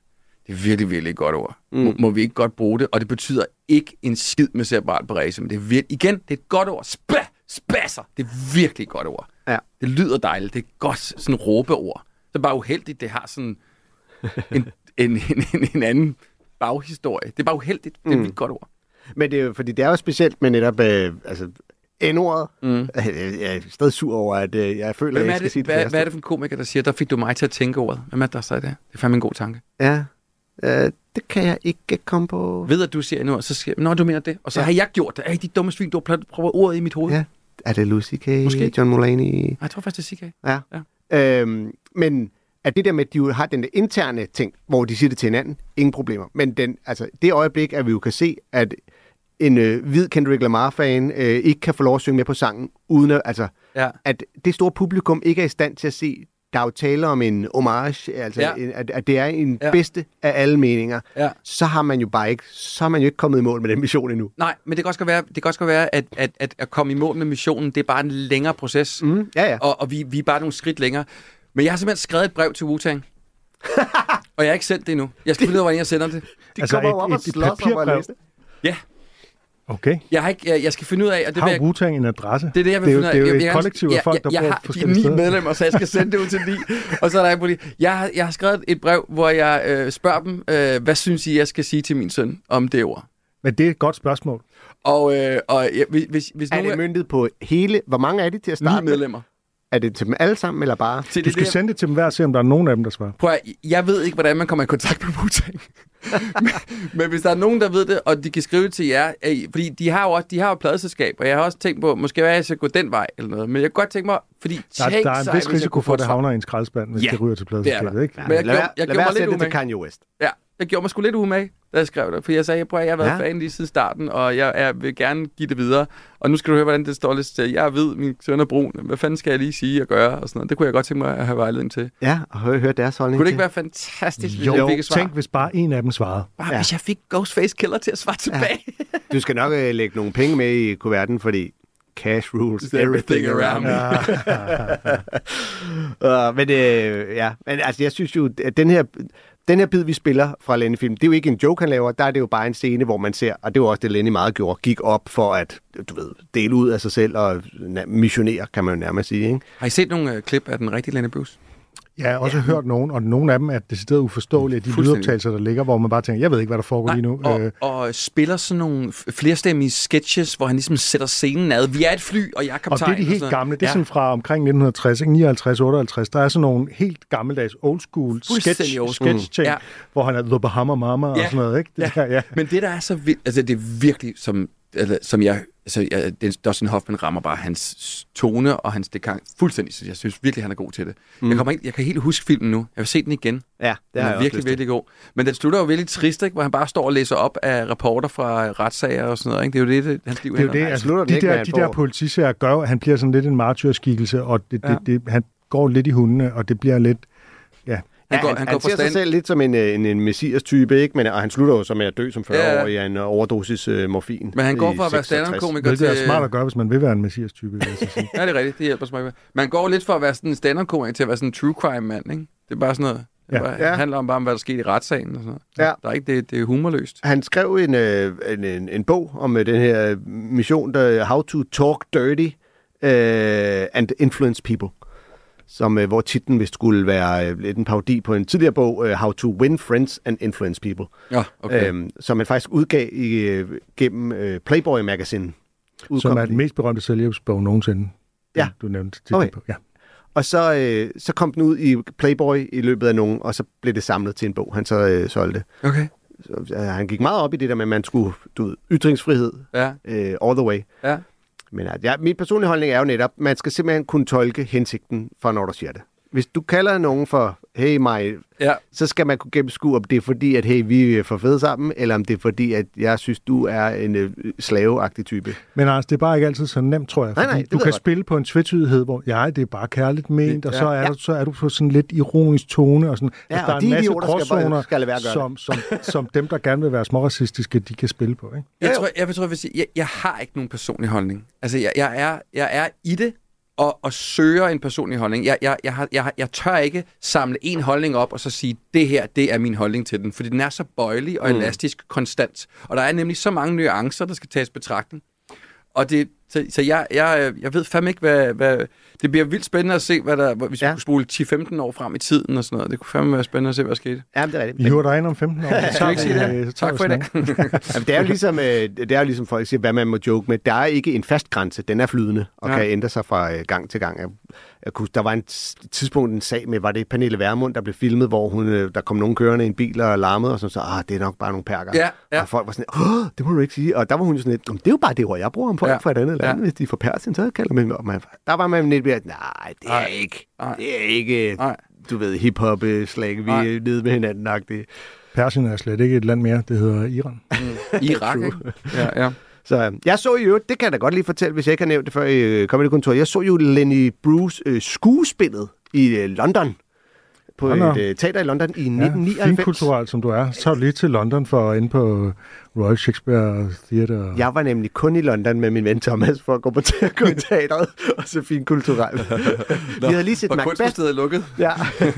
Det er virkelig, virkelig et godt ord. Mm. Må, må vi ikke godt bruge det? Og det betyder ikke en skid med cerebral parese, men det er virkelig, igen, det er et godt ord. Spæ, spasser. Det er virkelig et godt ord. Ja. Det lyder dejligt. Det er godt sådan et råbeord. Det er bare uheldigt, det har sådan en, en, en, en, en anden baghistorie. Det er bare uheldigt. Det er mm. et godt ord. Men det er jo, fordi det er jo specielt med netop, øh, altså, N-ordet. Mm. Jeg er stadig sur over, at øh, jeg føler, at jeg ikke skal sige det. Hvad, hvad er det for en komiker, der siger, der fik du mig til at tænke ordet? Hvem er det, der sagde det? Det er fandme en god tanke. Ja, øh, det kan jeg ikke komme på. Ved at du siger N-ordet, så siger jeg, nå, du mener det. Og så ja. har jeg gjort det. Ej, de dumme svin, du har prøvet ordet i mit hoved. Ja, er det Lucy K? Måske. John Mulaney? Nej, jeg tror faktisk, det er C K. Ja. ja. Øhm, men at det der med, at de jo har den der interne ting, hvor de siger det til hinanden, ingen problemer. Men den, altså, det øjeblik, at vi jo kan se, at en øh, hvid Kendrick Lamar-fan øh, ikke kan få lov at synge med på sangen, uden at, altså, ja. at det store publikum ikke er i stand til at se, der er jo tale om en homage, altså ja. en, at, at det er en ja. bedste af alle meninger, ja. så har man jo bare ikke, så har man jo ikke kommet i mål med den mission endnu. Nej, men det kan også være, det kan også være at, at, at, at komme i mål med missionen, det er bare en længere proces, mm, ja, ja. og, og vi, vi er bare nogle skridt længere. Men jeg har simpelthen skrevet et brev til Wu-Tang, og jeg har ikke sendt det endnu. Jeg skal finde ud af, hvordan jeg sender det. De altså kommer jo op og slås om at læse det. Ja. Okay. Jeg, har ikke, jeg, jeg skal finde ud af... Og det har jeg, Wu-Tang en adresse? Det er det, jeg vil det er finde ud af. Det er jo jeg, et jeg, kollektiv af folk, der jeg, bor jeg har forskellige de steder. ni medlemmer, så jeg skal sende det ud til ni. Og så er der ikke på det. Jeg har, jeg har skrevet et brev, hvor jeg øh, spørger dem, øh, hvad synes I, jeg skal sige til min søn om det ord? Men det er et godt spørgsmål. Og, øh, og ja, hvis, hvis er nogen det myndet på hele... Hvor mange er de til at starte ni medlemmer. Er det til dem alle sammen, eller bare... Til du skal det, sende det til dem hver og se, om der er nogen af dem, der svarer. Prøv at, jeg ved ikke, hvordan man kommer i kontakt med Wu-Tang. men, men hvis der er nogen, der ved det, og de kan skrive til jer, fordi de har jo også de har jo et pladeselskab, og jeg har også tænkt på, måske hvad jeg skal gå den vej, eller noget. Men jeg kan godt tænke mig, fordi der, tænk der er en sig, vis risiko for, at det havner havner i en skraldespand, hvis ja, det ryger til pladeselskabet, ikke? Ja, men jeg lad gjorde, jeg lad gjorde mig lidt det umage. til Kanye West. Ja, jeg gjorde mig sgu lidt umage, da jeg skrev det. For jeg sagde, prøv, jeg har været ja. fan lige siden starten, og jeg, jeg vil gerne give det videre. Og nu skal du høre, hvordan det står lidt til. Jeg er hvid, min søn er brun. Hvad fanden skal jeg lige sige og gøre? Og sådan noget. Det kunne jeg godt tænke mig at have vejledning til. Ja, og høre, høre deres holdning. Kunne det til. ikke være fantastisk, hvis jo, jeg fik et svar? Tænk, hvis bare en af dem svarede. Bare ja. hvis jeg fik Ghostface Killer til at svare tilbage. Ja. Du skal nok uh, lægge nogle penge med i kuverten, fordi cash rules It's everything around me. uh, men uh, ja, men altså jeg synes jo, at den her... Den her bid, vi spiller fra Lenny-film, det er jo ikke en joke, han laver. Der er det jo bare en scene, hvor man ser, og det var også det, Lenny meget gjorde, gik op for at, du ved, dele ud af sig selv og missionere, kan man jo nærmest sige, ikke? Har I set nogle uh, klip af den rigtige Lenny Bruce? Jeg har også ja. hørt nogen, og nogle af dem er decideret uforståelige af de lydoptagelser, der ligger, hvor man bare tænker, jeg ved ikke, hvad der foregår Nej, lige nu. Og, og spiller sådan nogle flerstemmige sketches, hvor han ligesom sætter scenen ad. Vi er et fly, og jeg er kaptajn. Og det er de helt gamle. Det er ja. sådan fra omkring nitten tres, nioghalvtreds, otteoghalvtreds. Der er sådan nogle helt gammeldags old school sketch, old sketch ting, ja. hvor han er The Bahama Mama ja. og sådan noget. Ikke? Det ja. der, ja. Men det, der er så vildt, altså det er virkelig, som, altså, som jeg... Altså, jeg, Dustin Hoffman rammer bare hans tone og hans dekang fuldstændig, så jeg synes virkelig, han er god til det. Mm. Jeg, kommer ikke, jeg kan helt huske filmen nu. Jeg vil se den igen. Ja, det er virkelig, virkelig god. Men den slutter jo virkelig trist, ikke? Hvor han bare står og læser op af rapporter fra retssager og sådan noget. Ikke? Det er jo det, det hans liv det er jo det, altså, de, der, de der politisager gør, at han bliver sådan lidt en martyrskikkelse, og det, ja. det, det, han går lidt i hundene, og det bliver lidt... Ja. Han, ja, han, han, han ser sig selv lidt som en, en, en messias-type, ikke? Men, og han slutter jo så med at dø som fyrre-årig ja. af en overdosis uh, morfin. Men han går for at være stand-up-komiker til... Det er smart at gøre, hvis man vil være en messias-type, vil jeg sige. Ja, det er rigtigt. Det hjælper så meget. Man går lidt for at være sådan en stand-up-komiker til at være sådan en true crime-mand, ikke? Det er bare sådan noget... Det bare, ja. handler om bare, hvad der skete i retssagen og sådan noget. Ja. Der er ikke, det, det er humorløst. Han skrev en, en, en, en bog om den her mission, der How to Talk Dirty uh, and Influence People. Som, øh, hvor titlen vist skulle være øh, en parodi på en tidligere bog, øh, How to Win Friends and Influence People. Ja, okay. Øhm, som man faktisk udgav i, øh, gennem øh, Playboy Magazine. Udkom som er den mest berømte selvhjælpsbog nogensinde, ja. du nævnte titlen okay. på. Ja. Og så, øh, så kom den ud i Playboy i løbet af nogen, og så blev det samlet til en bog, han så øh, solgte. Okay. Så, øh, han gik meget op i det der med, at man skulle, du ved, ytringsfrihed ja. øh, all the way. Ja. Men ja, min personlige holdning er jo netop, at man skal simpelthen kunne tolke hensigten for, når du siger det. Hvis du kalder nogen for, hey mig, ja. så skal man kunne gennemskue, om det er fordi, at hey, vi er for fede sammen, eller om det er fordi, at jeg synes, du er en øh, slaveagtig type. Men altså, det er bare ikke altid så nemt, tror jeg. Nej, nej, du kan godt. spille på en tvetydighed, hvor ja, det er bare kærligt ment, og ja. så er, ja. du, så er du på sådan lidt ironisk tone, og sådan, ja, altså, der og er en de masse gråzoner, som, som, som dem, der gerne vil være småracistiske, de kan spille på. Ikke? Jeg, tror, jeg, jeg, tror, jeg, vil sige, jeg, jeg har ikke nogen personlig holdning. Altså, jeg, jeg, er, jeg er i det, og, og søger en personlig holdning. Jeg, jeg, jeg, har, jeg, jeg tør ikke samle en holdning op og så sige, det her, det er min holdning til den, fordi den er så bøjelig og elastisk konstant. Og der er nemlig så mange nuancer, der skal tages betragtning. Og det, så, så jeg, jeg, jeg ved fandme ikke, hvad, hvad... Det bliver vildt spændende at se, hvad der... Hvis ja. vi skulle spole ti femten år frem i tiden og sådan noget. Det kunne fandme være spændende at se, hvad der skete. Ja, det er rigtigt. Vi hører dig ind om femten år. Så tager vi, sige det. Tak for i dag. Jamen, det er jo ligesom, det er jo ligesom folk siger, hvad man må joke med. Der er ikke en fast grænse. Den er flydende og ja. kan ændre sig fra gang til gang. Jeg, jeg kunne, der var en tidspunkt en sag med, var det Pernille Vermund, der blev filmet, hvor hun, der kom nogen kørende i en bil og larmede, og så sagde, ah, det er nok bare nogle perker. Ja, ja. Og folk var sådan, åh, det må du ikke sige. Og der var hun jo sådan lidt, det er jo bare det ord, jeg bruger om folk ja. fra et andet land. Ja. Hvis de får persen, så kalder man mig. Der var man lidt mere, nej, det er Ej. ikke, Ej. det er ikke, Ej. du ved, hip-hop slag, vi er nede med hinanden-agtigt. Persien er slet ikke et land mere, det hedder Iran. Mm. Irak, ikke? Ja, ja. Så jeg så jo, det kan jeg da godt lige fortælle, hvis jeg ikke har nævnt det før i Comedy-kontoret. Jeg så jo Lenny Bruce øh, skuespillet i øh, London. På et øh, teater i London i nitten nioghalvfems. Ja, finkulturelt som du er. Så er du lige til London for at ind på Royal Shakespeare Theatre. Jeg var nemlig kun i London med min ven Thomas for at gå på te- gå i teateret, og så finkulturelt. Vi havde lige set Macbeth. Var kunstmuseet lukket? Ja.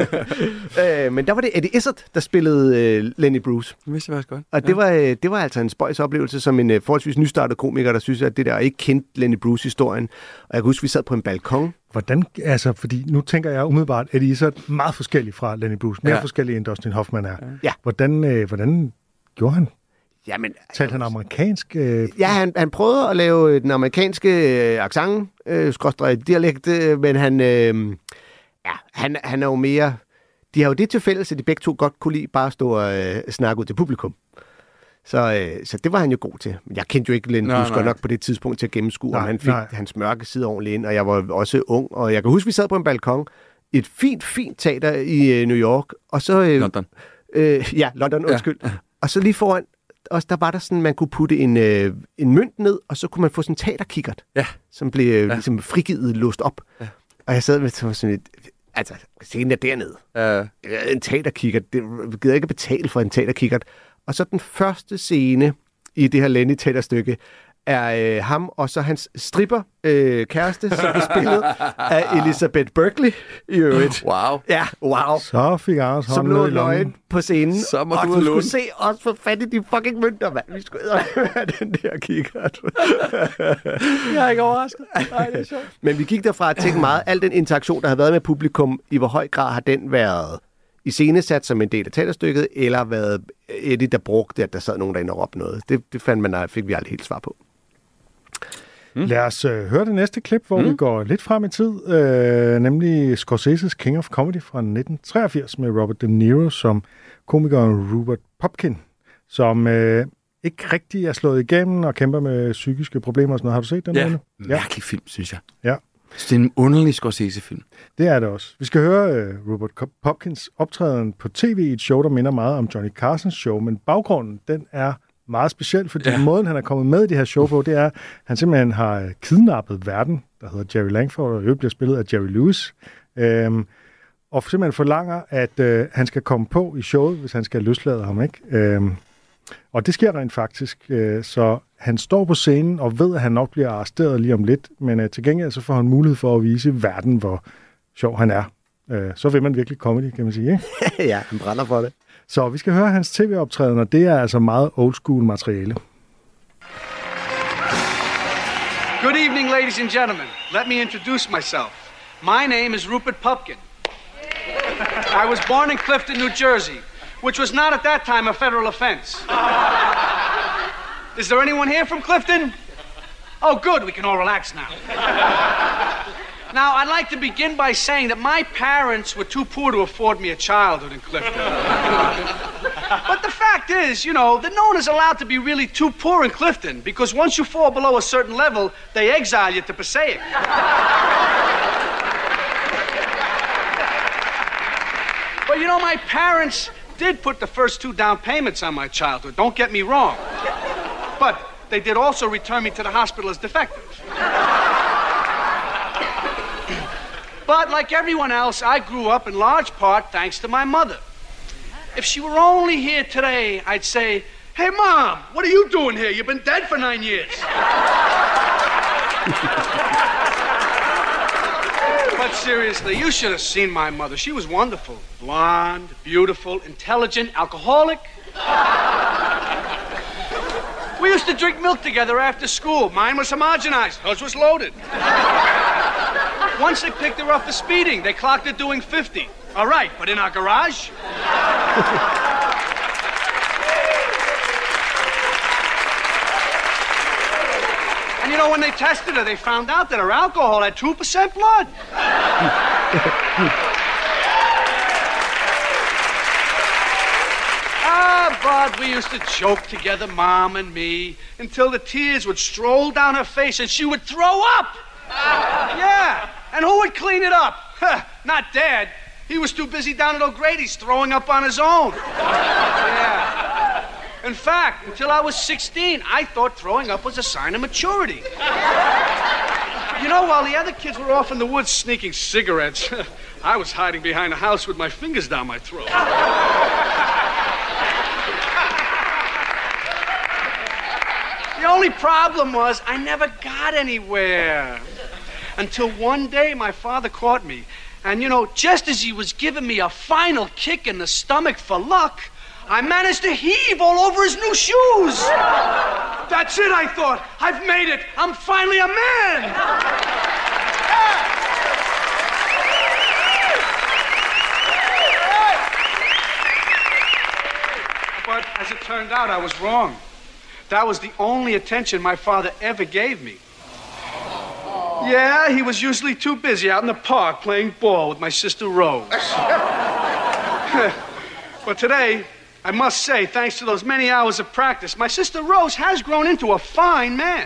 øh, men der var det Eddie Izzard, der spillede øh, Lenny Bruce. Det vidste jeg faktisk godt. Og ja. det, var, øh, det var altså en spøjs oplevelse som en øh, forholdsvis nystartet komiker, der synes, at det der ikke kendte Lenny Bruce-historien. Og jeg kan huske, vi sad på en balkon. Hvordan, altså, fordi nu tænker jeg umiddelbart, at Eddie Izzard er meget forskellig fra Lenny Bruce. Mere ja. forskellig end Dustin Hoffman er. Ja. Hvordan, øh, hvordan gjorde han? Jamen, talte han amerikansk? Øh... Ja, han, han prøvede at lave den amerikanske øh, accent, øh, skråstreg dialekt, øh, men han, øh, ja, han, han er jo mere... De har jo det til fælles, at de begge to godt kunne lide bare at stå og øh, snakke ud til publikum. Så, øh, så det var han jo god til. Jeg kendte jo ikke Lenny Bruce godt nok på det tidspunkt til at gennemskue, om han fik nej. hans mørke side ordentligt ind, og jeg var også ung, og jeg kan huske, vi sad på en balkon, et fint, fint teater i øh, New York, og så... Øh, London. Øh, ja, London, undskyld. Ja. Og så lige foran, og der var der sådan, man kunne putte en, øh, en mønt ned, og så kunne man få sådan en teaterkikkert, ja. som blev øh, ja. ligesom frigivet, låst op. Ja. Og jeg sad med sådan et... Altså, scenen er dernede. Ja. En teaterkikkert. Det gider ikke at betale for en teaterkikkert. Og så den første scene i det her Lenny-teaterstykke er øh, ham og så hans stripper øh, kæreste, som er spillet af Elizabeth Berkley i øvrigt. Wow. Ja, wow. Så fik jeg også som lå nøgen på scenen. Så må og du du skulle se os få fat i de fucking mønter, mand. Vi skulle have den der kikkert. Jeg er ikke overrasket. Nej, det er sjovt. Men vi gik derfra og tænkte meget, al den interaktion, der har været med publikum, i hvor høj grad har den været iscenesat som en del af teaterstykket, eller været Eddie, der brugte, at der sad nogen derinde og råbte noget. Det, det fandt man, fik vi aldrig helt svar på. Mm. Lad os øh, høre det næste klip, hvor mm. vi går lidt frem i tid, øh, nemlig Scorseses King of Comedy fra nitten treogfirs med Robert De Niro som komikeren Rupert Pupkin, som øh, ikke rigtig er slået igennem og kæmper med psykiske problemer og sådan noget. Har du set den? Ja, ja. mærkelig film, synes jeg. Ja. Det er en underlig Scorsese-film. Det er det også. Vi skal høre uh, Rupert Pupkins optræden på tv i et show, der minder meget om Johnny Carsons show, men baggrunden, den er meget speciel, fordi ja. måden, han er kommet med i det her show på, det er, at han simpelthen har kidnappet verden, der hedder Jerry Langford, og øvrigt bliver spillet af Jerry Lewis, øhm, og simpelthen forlanger, at øh, han skal komme på i showet, hvis han skal løslade ham, ikke? Øhm, og det sker rent faktisk, øh, så han står på scenen og ved, at han nok bliver arresteret lige om lidt, men øh, til gengæld så får han mulighed for at vise verden, hvor sjov han er. Øh, så vil man virkelig comedy, kan man sige, ikke? Ja, han brænder for det. Så vi skal høre hans tv-optræden, og det er altså meget old school materiale. Good evening, ladies and gentlemen. Let me introduce myself. My name is Rupert Pupkin. I was born in Clifton, New Jersey, which was not at that time a federal offense. Is there anyone here from Clifton? Oh, good. We can all relax now. Now, I'd like to begin by saying that my parents were too poor to afford me a childhood in Clifton. But the fact is, you know, that no one is allowed to be really too poor in Clifton, because once you fall below a certain level, they exile you to Passaic. But, you know, my parents did put the first two down payments on my childhood, don't get me wrong. But they did also return me to the hospital as defective. But like everyone else, I grew up in large part thanks to my mother. If she were only here today, I'd say, "Hey, Mom, what are you doing here? You've been dead for nine years." But seriously, you should have seen my mother. She was wonderful. Blonde, beautiful, intelligent, alcoholic. We used to drink milk together after school. Mine was homogenized. Hers was loaded. Once they picked her up for speeding. They clocked her doing fifty. All right, but in our garage? And you know, when they tested her, they found out that her alcohol had two percent blood. Ah, but we used to joke together, Mom and me, until the tears would stroll down her face and she would throw up. Yeah, and who would clean it up? Not Dad. He was too busy down at O'Grady's throwing up on his own. Yeah. In fact, until I was sixteen, I thought throwing up was a sign of maturity. You know, while the other kids were off in the woods sneaking cigarettes, I was hiding behind the house with my fingers down my throat. The only problem was I never got anywhere. Until one day my father caught me. And, you know, just as he was giving me a final kick in the stomach for luck, I managed to heave all over his new shoes. That's it, I thought. I've made it. I'm finally a man. But as it turned out, I was wrong. That was the only attention my father ever gave me. Yeah, he was usually too busy out in the park playing ball with my sister Rose. But today, I must say, thanks to those many hours of practice, my sister Rose has grown into a fine man.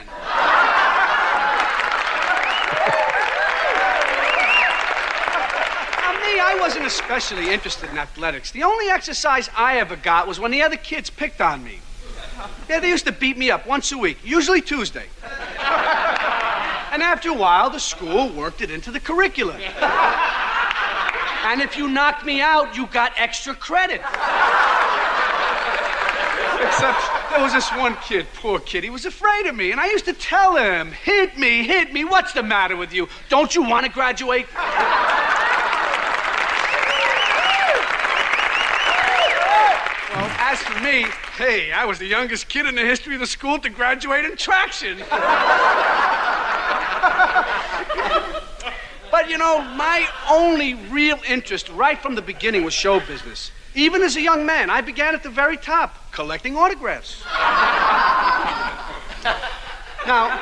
Now, me, I wasn't especially interested in athletics. The only exercise I ever got was when the other kids picked on me. Yeah, they used to beat me up once a week, usually Tuesday. And after a while, the school worked it into the curriculum. And if you knocked me out, you got extra credit. Except there was this one kid, poor kid, he was afraid of me. And I used to tell him, hit me, hit me, what's the matter with you? Don't you want to graduate? Well, as for me, hey, I was the youngest kid in the history of the school to graduate in traction. But, you know, my only real interest right from the beginning was show business. Even as a young man, I began at the very top, collecting autographs. Now,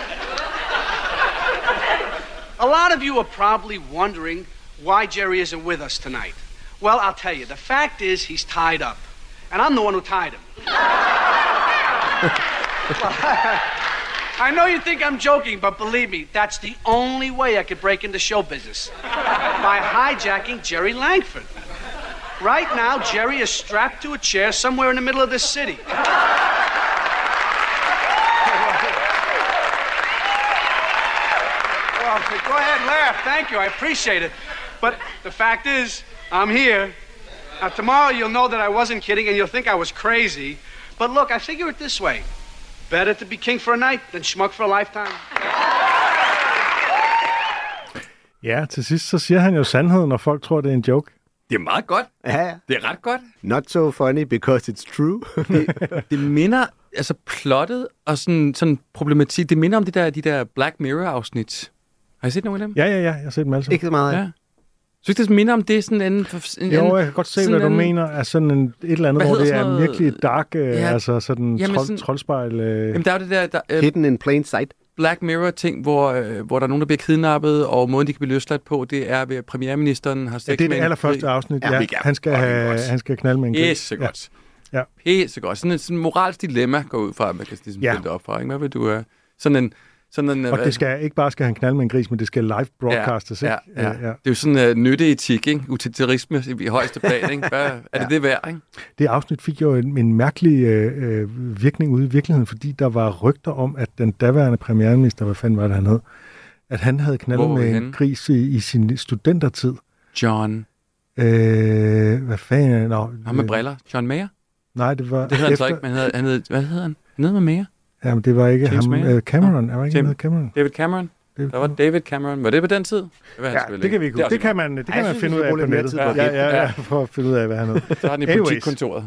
a lot of you are probably wondering why Jerry isn't with us tonight. Well, I'll tell you, the fact is he's tied up. And I'm the one who tied him. I know you think I'm joking, but believe me, that's the only way I could break into show business. By hijacking Jerry Langford. Right now, Jerry is strapped to a chair somewhere in the middle of this city. Well, go ahead and laugh. Thank you. I appreciate it. But the fact is, I'm here. Now, tomorrow you'll know that I wasn't kidding and you'll think I was crazy. But look, I figure it this way. Better to be king for a night than schmuck for a lifetime. Ja, til sidst så siger han jo sandheden, når folk tror, det er en joke. Det er meget godt. Ja, ja. Det er ret godt. Not so funny because it's true. det, det minder, altså plottet og sådan, sådan problematik, det minder om de der, de der Black Mirror-afsnit. Har I set nogle af dem? Ja, ja, ja, jeg har set dem alle sammen. Ikke så meget. Ja. Synes det minder om det sådan en... en jo, jeg kan godt se, hvad du en, mener. Er sådan en, et eller andet, hvor det er noget, virkelig dark, ja, altså sådan jamen, trold, sådan, troldspejl... Øh. Jamen, der er jo det der... der øh, hidden in plain sight. Black Mirror-ting, hvor, øh, hvor der er nogen, der bliver kidnappet, og måden, de kan blive løsladt på, det er ved, at premierministeren har sex med... Ja, det er det allerførste afsnit, ja. ja. Han, skal have, han skal knalde med en gris. Pisse godt. Ja. Pisse godt. Sådan et sådan moralsk dilemma går ud fra, at man kan ligesom ja. det op fra. Ikke? Hvad vil du... Øh, sådan en... Sådan en, og det skal ikke bare skal han knalde med en gris, men det skal live broadcastes, ja, ikke? Ja, ja. Ja. Det er jo sådan uh, nytteetik, ikke? Utilitarisme i højeste plan, ikke? Hvad, er ja. det det værd, ikke? Det afsnit fik jo en, en mærkelig øh, virkning ude i virkeligheden, fordi der var rygter om, at den daværende premierminister, hvad fanden var det, han hed, at han havde knaldet med en gris i, i sin studentertid. John. Øh, hvad fanden? Nå, han med briller. John Mayer? Nej, det var... Det hedder efter... han så ikke, men han hed, hvad hedder han? Han hed med Mayer. Jamen, det var ikke James ham. Uh, Cameron, ja. er ikke James, Cameron? David Cameron? Det, Der var David Cameron. Var det på den tid? Det, ja, det kan vi ikke. Det, det kan man, det kan Ej, man synes, finde vi ud af bruger på lidt mere nettet. tid Ja, på ja, det. ja, ja, Ja. for at finde ud af, hvad han er. Så har han i Anyways. politikkontoret.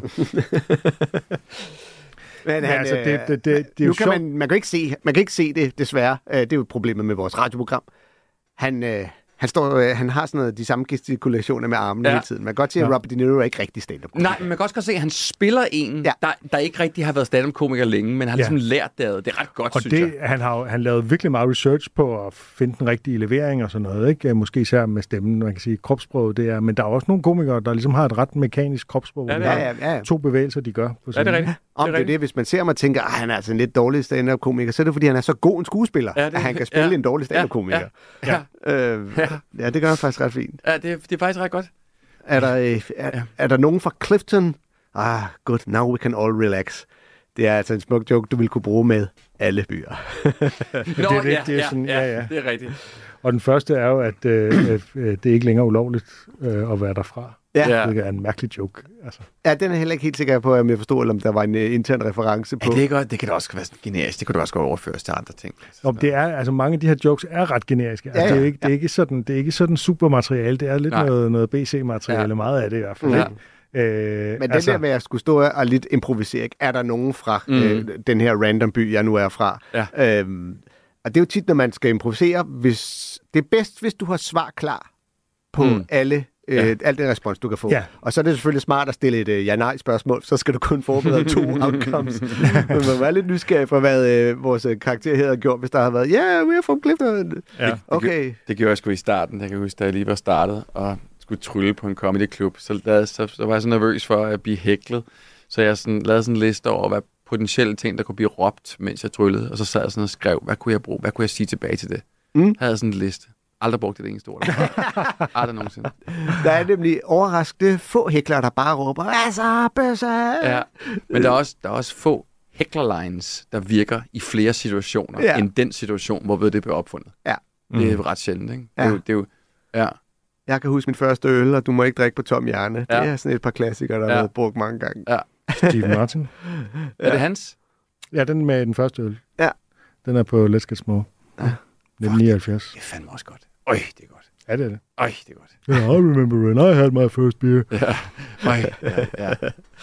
Men Men han, altså, øh, det, det, det, det er nu jo kan sjovt. man, man kan ikke se, man kan ikke se det, desværre. Øh, Det er jo problemet med vores radioprogram. Han, øh, han, står, øh, han har sådan noget, de samme gestikulationer med armene Ja. hele tiden. Man kan godt se, at Ja. Robert De Niro er ikke rigtig stand-up. Nej, men man kan også godt se, at han spiller en, Ja. ja. der, der ikke rigtig har været stand-up-komiker længe, men har Ja. ligesom lært det. Det er ret godt, Og synes det, jeg. han har jo- han lavede virkelig meget research på at finde den rigtige levering og sådan noget, ikke? Måske især med stemmen, man kan sige, kropssproget det er, men der er også nogle komikere, der ligesom har et ret mekanisk kropssprog. Ja, det hvor er de Ja, har ja, ja. To bevægelser, de gør på Ja, det scenen. er rigtigt. Om det er det, hvis man ser ham og tænker, at han er altså en lidt dårlig stand-up-komiker, så er det, fordi han er så god en skuespiller, Ja, ja, det- at han kan spille ja. en dårlig stand-up-komiker. Ja, ja. Øh, ja, det gør han faktisk ret fint. ja det, er, det er faktisk ret godt. Er der, øh, er, er der nogen fra Clifton? Ah, good, now we can all relax. Det er altså en smuk joke, du vil kunne bruge med alle byer. Nå, det er det, ja, det er ja, sådan- ja, ja, ja. det er rigtigt. Og den første er jo, at øh, øh, det er ikke længere ulovligt øh, at være derfra. Ja. Ja. Det er en mærkelig joke. Altså. Ja, den er heller ikke helt sikker på, om jeg forstod, eller om der var en uh, intern reference på. Ja, det, er godt, det kan da også være sådan generisk. Det kan da også godt overføres til andre ting. Om det er, altså mange af de her jokes er ret generiske. Altså, Ja, det, er ja, ikke, det, er ikke sådan, det er ikke sådan supermateriale. Det er lidt Nej. noget, noget B C-materiale, Ja. meget af det i hvert fald. Ja. Ikke? Øh, Men altså, den der med at skulle stå og lidt improvisere, ikke? Er der nogen fra mm. øh, den her random by, jeg nu er fra? Ja. Øhm, og det er jo tit, når man skal improvisere, hvis det er bedst, hvis du har svar klar på mm. alle øh, ja. alt det respons, du kan få. Ja. Og så er det selvfølgelig smart at stille et øh, ja-nej-spørgsmål, så skal du kun forberede to outcomes. Men man var lidt nysgerrig for, hvad øh, vores øh, karakter her havde gjort, hvis der havde været, ja, yeah, we are from Clifton. Ja. Okay. Det, det gjorde jeg sgu i starten. Jeg kan huske, da jeg lige var startet og skulle trylle på en comedyklub, så, lavede, så, så var jeg så nervøs for at blive hæklet. Så jeg sådan, lavede sådan en liste over, hvad potentielle ting, der kunne blive råbt, mens jeg tryllede. Og så sad jeg sådan og skrev, hvad kunne jeg bruge? Hvad kunne jeg sige tilbage til det? Mm. Jeg havde sådan en liste. Aldrig brugt det eneste ord. derfra. Aldrig nogensinde. Der er nemlig overraskende få hæklere, der bare råber, altså, bøsse! Ja. Men der er også, der er også få hecklerlines, der virker i flere situationer, Ja. ja. end den situation, hvor det blev opfundet. Ja. Det er ret sjældent, ikke? Ja. Det er jo, det er jo, ja. Jeg kan huske min første øl, og du må ikke drikke på tom hjerne. Ja. Det er sådan et par klassikere, der har Ja. været brugt mange gange. Ja. Steve Martin. Er det hans? Ja, den med den første øl. Ja. Den er på Let's Get Small. nitten nioghalvfjerds. Det er fandme også godt. Øj, det er godt. Ja, det er det. Øj, det er godt. Yeah, I remember when I had my first beer. Ja. Øj, ja, ja.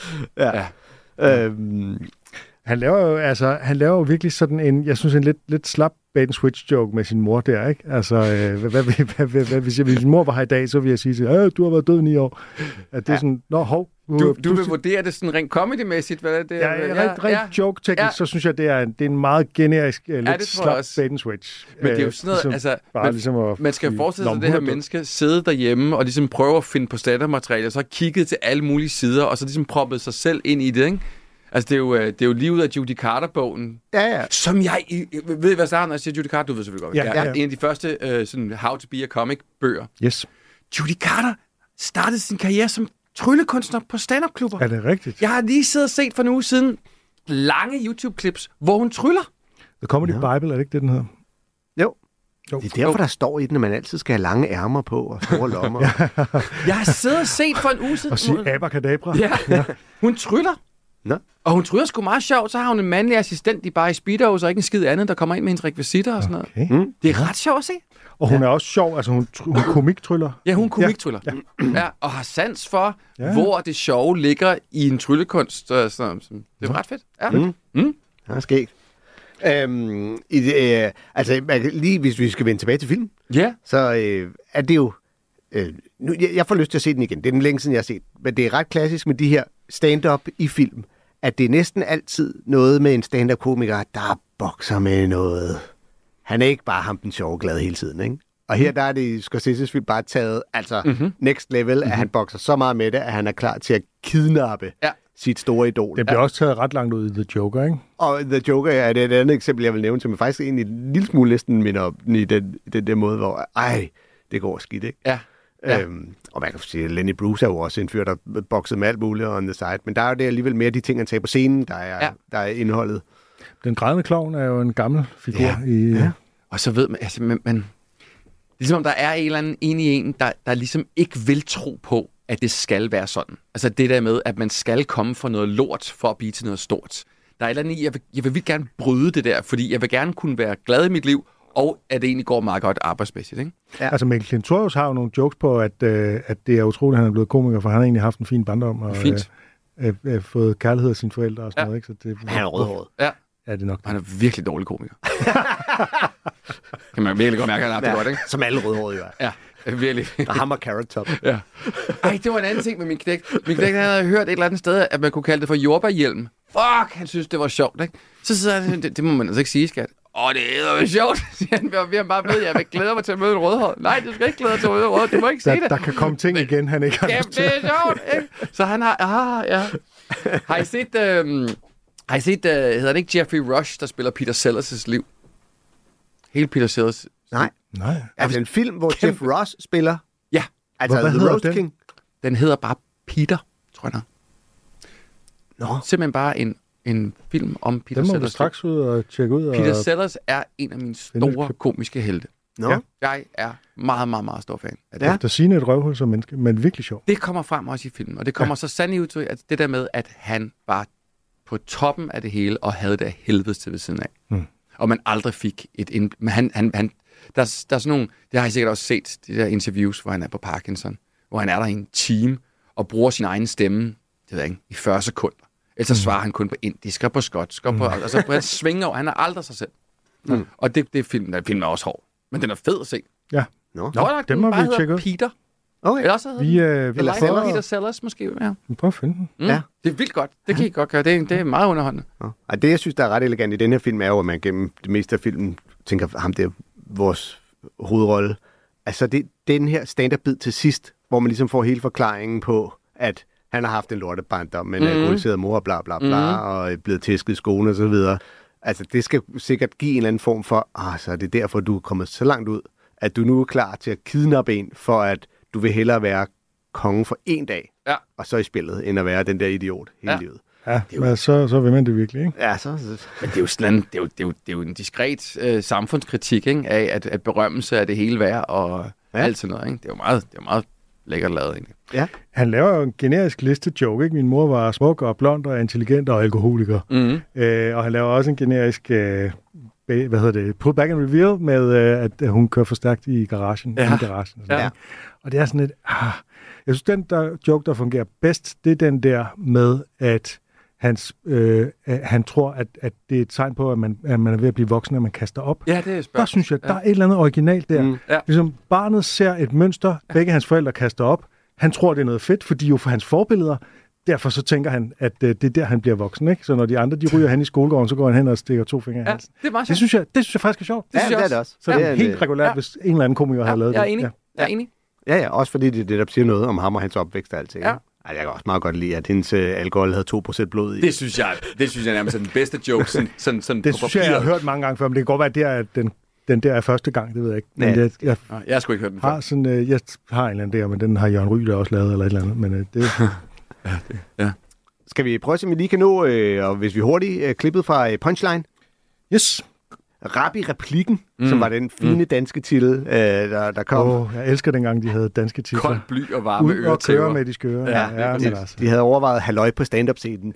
Ja. ja. Øhm, Han laver jo, altså, han laver jo virkelig sådan en, jeg synes, en lidt, lidt slap bait and switch joke med sin mor der, ikke? Altså, øh, hvad, hvad, hvad, hvad, hvad, hvad, hvis, jeg, hvis min mor var her i dag, så ville jeg sige til hende, du har været død i ni år. At det er Ja. sådan, nå, hov. Du, du vil vurdere det sådan rent comedy-mæssigt, hvad er det? Ja, rent, rent joke-teknisk, Ja. så synes jeg, det er en, det er en meget generisk, uh, lidt det tror jeg slap også. bait and switch. Men det er jo Øh, sådan noget, ligesom- altså, bare man, ligesom at man skal sige, forestille "Nå, sig, men at det her hun er død." menneske sidde derhjemme og ligesom prøve at finde på stand-up-materiale, og så kigget til alle mulige sider, og så ligesom proppet sig selv ind i det, ikke? Altså, det er jo, øh, det er jo lige ud af Judy Carter-bogen, ja, ja. som jeg... I- ved I, hvad starten, når jeg siger Judy Carter? Du ved selvfølgelig godt, Ja, hvad ja, det er. ja. En af de første øh, sådan, How to be a Comic-bøger. Yes. Judy Carter startede sin karriere som tryllekunstner på stand-up-klubber. Er det rigtigt? Jeg har lige siddet og set for en uge siden lange YouTube-clips, hvor hun tryller. The Comedy Ja. Bible, er det ikke det, den hedder? Jo. Jo. Det er derfor, der står i den, at man altid skal have lange ærmer på og store lommer. Jeg har siddet og set for en uge siden. Og sige abracadabra. Ja, hun tryller. Nå. Og hun tryller sgu meget sjovt. Så har hun en mandlig assistent, de bare i speedos, og ikke en skid andet, der kommer ind med hendes rekvisitter og sådan noget. Okay. Mm. Det er ret sjovt at se. Og hun er også sjov, altså hun, tr- hun komiktryller. Ja, hun er komiktryller. Ja. Ja, og har sans for, ja. hvor det sjove ligger i en tryllekunst. Og sådan, sådan. Det er ret fedt. Ja. Mm. Mm. Det er skægt. Øhm, i det, øh, altså, man kan- lige hvis vi skal vende tilbage til film, Ja. så øh, er det jo... Øh, nu, jeg, jeg får lyst til at se den igen. Det er den længe siden, jeg har set. Men det er ret klassisk med de her stand-up i film, at det er næsten altid noget med en stand-up-komiker, der bokser med noget. Han er ikke bare ham den sjove glade hele tiden, ikke? Og her der er det i Scorsese's film bare taget, altså mm-hmm. next level, mm-hmm. at han bokser så meget med det, at han er klar til at kidnappe Ja. sit store idol. Det bliver ja. også taget ret langt ud i The Joker, ikke? Og The Joker er det et andet eksempel, jeg vil nævne, som jeg faktisk egentlig en lille smule næsten minder om i den, den der måde, hvor ej, det går skidt, ikke? Ja. Ja. Øhm, og man kan sige, at Lenny Bruce er jo også en fyr, der boksede med alt muligt on the side. Men der er jo det alligevel mere de ting, han tager på scenen, der er, Ja. der er indholdet. Den grædende klovn er jo en gammel figur Ja. i... Ja. Og så ved man, altså, man, man ligesom om der er en eller anden en i en, der, der ligesom ikke vil tro på, at det skal være sådan. Altså det der med, at man skal komme fra noget lort for at blive til noget stort. Der er et eller andet i, jeg vil, jeg vil vildt gerne bryde det der, fordi jeg vil gerne kunne være glad i mit liv, Og at det egentlig går meget godt arbejdsmæssigt, ikke? Ja. Altså Mikkel Klintorius har jo nogle jokes på, at, øh, at det er utroligt, at han er blevet komiker, for han har egentlig haft en fin barndom. Og, Fint. Øh, øh, fået kærlighed af sine forældre og sådan ja. noget, ikke? Så det, Han er rødhåret. Ja. Ja, det er nok. Han er virkelig dårlig komiker. Kan man virkelig godt mærke, at han har haft det godt, ikke? Som alle rødhårede jo er. Ja, virkelig. Og ham og Carrot Top. Ja. Ej, det var en anden ting med min knægt. Min knægt havde hørt et eller andet sted, at man kunne kalde det for jordbærhjelm. Fuck, han synes, det var sjovt, ikke? Så sidder han, det, det må man altså ikke sige, skat. Åh, det er jo sjovt, siger han. Vi har bare ved, jeg vil glæde mig til at møde en rødhåret. Nej, du skal ikke glæde dig til at møde en rødhåret. Du må ikke se der, det. Der kan komme ting igen, han ikke har Jamen, lyst til. det er sjovt, ikke? Så han har... Ah, ja. Har I set... Øh, har I set... Øh, hedder det ikke Jeffrey Rush, der spiller Peter Sellers' liv? Hele Peter Sellers... Nej. Nej. Altså en film, hvor Kæmpe. Jeff Ross spiller. Ja. Altså Hvad The hedder Roast den? King. Den hedder bare Peter, tror jeg nok. Nå. Simpelthen bare en, en film om Peter Den må vi Sellers. straks ud og tjekke ud. Peter og... Sellers er en af mine Finde et store klip. komiske helte. Nå. Ja. Jeg er meget, meget, meget stor fan af det. Ja. Efter sigende et røvhul som menneske, men virkelig sjov. Det kommer frem også i filmen, og det kommer ja. så sandelig ud til, at det der med, at han var på toppen af det hele, og havde det af helvedes til ved siden af. Mm. Og man aldrig fik et... Ind... Men han, han, han, der, er- der er sådan nogle... Det har I sikkert også set, de der interviews, hvor han er på Parkinson, hvor han er der i en time, og bruger sin egen stemme, det ved jeg ikke, i fyrre sekunder. Ellers så svarer han kun på indisk, og på skotsk, og på... Og så på han svinger over, han er aldrig sig selv. Mm. Og det, det er filmen, der filmen er også hård. Men den er fed at se. Ja. Nå. Nå, der, den må bare vi hedder tjekke ud. Peter. Okay. Eller også hedder Vi, den øh, vi Eller prøver, Sellers. Peter Sellers, måske. Ja. vi prøver at finde den. Mm. Ja. Det er vildt godt. Det kan I godt gøre. Det er, det er meget underholdende. Nå. Og det, jeg synes, der er ret elegant i den her film, er jo, at man gennem det meste af filmen tænker, ham der, vores hovedrolle. Altså, det den her stand-up-bid til sidst, hvor man ligesom får hele forklaringen på, at han har haft en lortebarndom med en Mhm. alkoholiseret mor, bla bla bla, Mhm. og er blevet tæsket i skolen og så videre. Altså, det skal sikkert give en eller anden form for, ah, så er det derfor, du er kommet så langt ud, at du nu er klar til at kidnappe en, for at du vil hellere være konge for en dag, Ja. og så i spillet, end at være den der idiot hele Ja. livet. Ja, men så, så vil man det virkelig, ikke? Ja, så... Men det er jo sådan, det er jo, det er jo, det er jo en diskret øh, samfundskritik, ikke? Af at, at berømmelse er det hele værd og Ja. alt sådan noget. Ikke? Det er jo meget, det er jo meget lækkert lavet, egentlig. Ja. Han laver jo en generisk liste joke, ikke? Min mor var smuk og blond og intelligent og alkoholiker. Mm-hmm. Øh, og han laver også en generisk, øh, ba- hvad hedder det, pull back and reveal, med øh, at hun kører for stærkt i garagen. Ja. I garagen og, sådan Ja. ja. Og det er sådan et, ah, jeg synes, den der joke, der fungerer bedst, det er den der med, at hans, øh, at han tror, at, at det er et tegn på, at man, at man er ved at blive voksen, at man kaster op. Ja, det er Der spørgsmål. synes jeg, Ja. der er et eller andet originalt der. Mm. Ja. Ligesom barnet ser et mønster, begge hans forældre kaster op. Han tror, det er noget fedt, fordi jo for hans forbilleder, derfor så tænker han, at øh, det er der, han bliver voksen. Ikke? Så når de andre de ryger hen i skolegården, så går han hen og stikker to fingre i Ja, halsen. det er meget Det sjovt. synes jeg, det synes jeg faktisk er sjovt. Ja, synes det jeg er det også. Så det er en, helt øh, regulært, ja. hvis en eller anden komiker havde lavet Jeg er det. enig. Ja. Jeg er enig. Ja, ja, også fordi det, det der siger noget om ham og hans opvækst og alting. Ja. Ja. Ej, jeg kan også meget godt lide, at hendes øh, alkohol havde to procent blod i. Det synes jeg, det synes jeg nærmest er den bedste joke, sådan, sådan, sådan Det på synes jeg, jeg har papiret. hørt mange gange før, men det kan godt være, at det er, at den, den der er første gang, det ved jeg ikke. Men Ja, det, jeg Nå, jeg har sgu ikke hørt den har før. sådan, øh, jeg har en eller anden der, men den har Jørgen Ryg også lavet, eller et eller andet. Men øh, det, Skal vi prøve at se, om vi lige kan nå, øh, og hvis vi hurtigt, øh, klippet fra øh, Punchline. yes. Rap i replikken, mm. som var den fine danske titel, øh, der, der kom. Åh, jeg elsker dengang, de havde danske titler. Kold bly og varme Ud og køre øretæver. med de skøre. Ja, Ja, det er ja, præcis. men altså. De havde overvejet halløj på stand-up-scenen.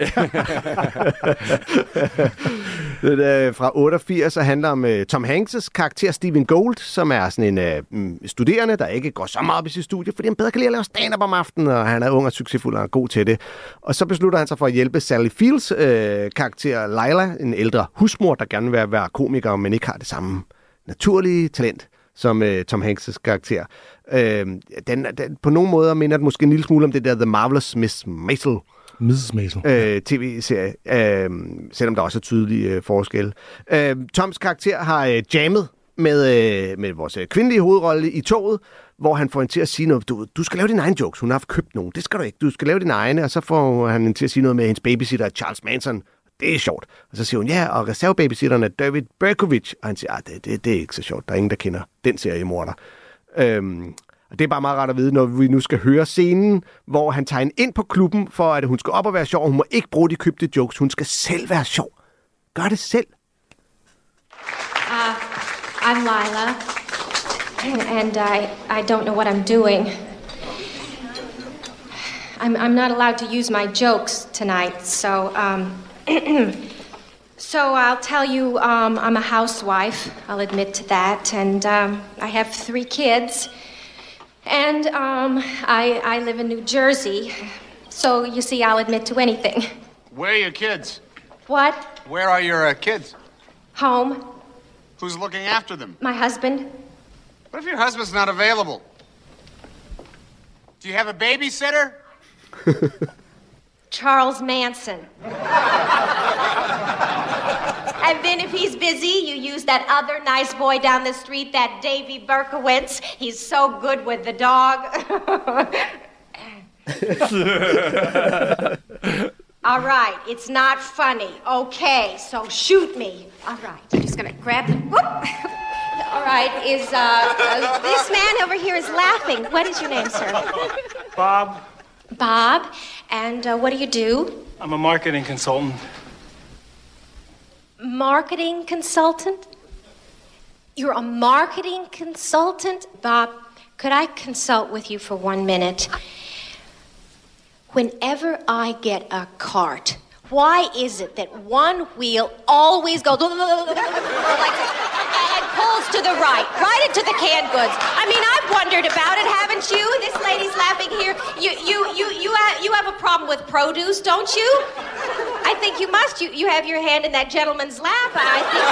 Det er fra otteogfirs og handler om uh, Tom Hanks' karakter Stephen Gould, som er sådan en uh, studerende, der ikke går så meget op i sit studie, fordi han bedre kan lide at lave stand-up om aftenen, og han er ung og succesfuld og er god til det. Og så beslutter han sig for at hjælpe Sally Fields uh, karakter Lila, en ældre husmor, der gerne vil være, være komiker, men ikke har det samme naturlige talent som uh, Tom Hanks' karakter. Uh, den, den, på nogle måder minder det måske en lille smule om det der The Marvelous Miss Maisel, missus Maisel. øh, tv-serie, øh, selvom der også er tydelige øh, forskelle. Øh, Toms karakter har øh, jammet med, øh, med vores øh, kvindelige hovedrolle i toget, hvor han får hende til at sige noget. Du, du skal lave dine egne jokes. Hun har haft købt nogen. Det skal du ikke. Du skal lave dine egne. Og så får han hende til at sige noget med hendes babysitter, Charles Manson. Det er sjovt. Og så siger hun, ja, og reservebabysitteren er David Berkovich. Og han siger, ah, det, det, det er ikke så sjovt. Der er ingen, der kender den seriemorder. Øhm, og det er bare meget rart at vide, når vi nu skal høre scenen, hvor han tager hende ind på klubben, for at hun skal op og være sjov. Hun må ikke bruge de købte jokes. Hun skal selv være sjov. Gør det selv. Uh, I'm Lila, and I, I don't know what I'm doing. I'm, I'm not allowed to use my jokes tonight, so, um, So I'll tell you, um, I'm a housewife. I'll admit to that. And um, I have three kids. And um, I, I live in New Jersey. So, you see, I'll admit to anything. Where are your kids? What? Where are your uh, kids? Home. Who's looking after them? My husband. What if your husband's not available? Do you have a babysitter? Charles Manson. And then if he's busy, you use that other nice boy down the street, that Davy Berkowitz. He's so good with the dog. All right, it's not funny. Okay, so shoot me. All right, I'm just gonna grab the... Whoop. All right, is, uh, uh, this man over here is laughing. What is your name, sir? Bob. Bob. And uh, what do you do? I'm a marketing consultant. Marketing consultant? You're a marketing consultant? Bob, could I consult with you for one minute? Whenever I get a cart, why is it that one wheel always goes like and pulls to the right, right into the canned goods? I mean, I've wondered about it, haven't you? This lady's laughing here. You, you, you, you have, you have a problem with produce, don't you? I think you must. You, you have your hand in that gentleman's lap. I think.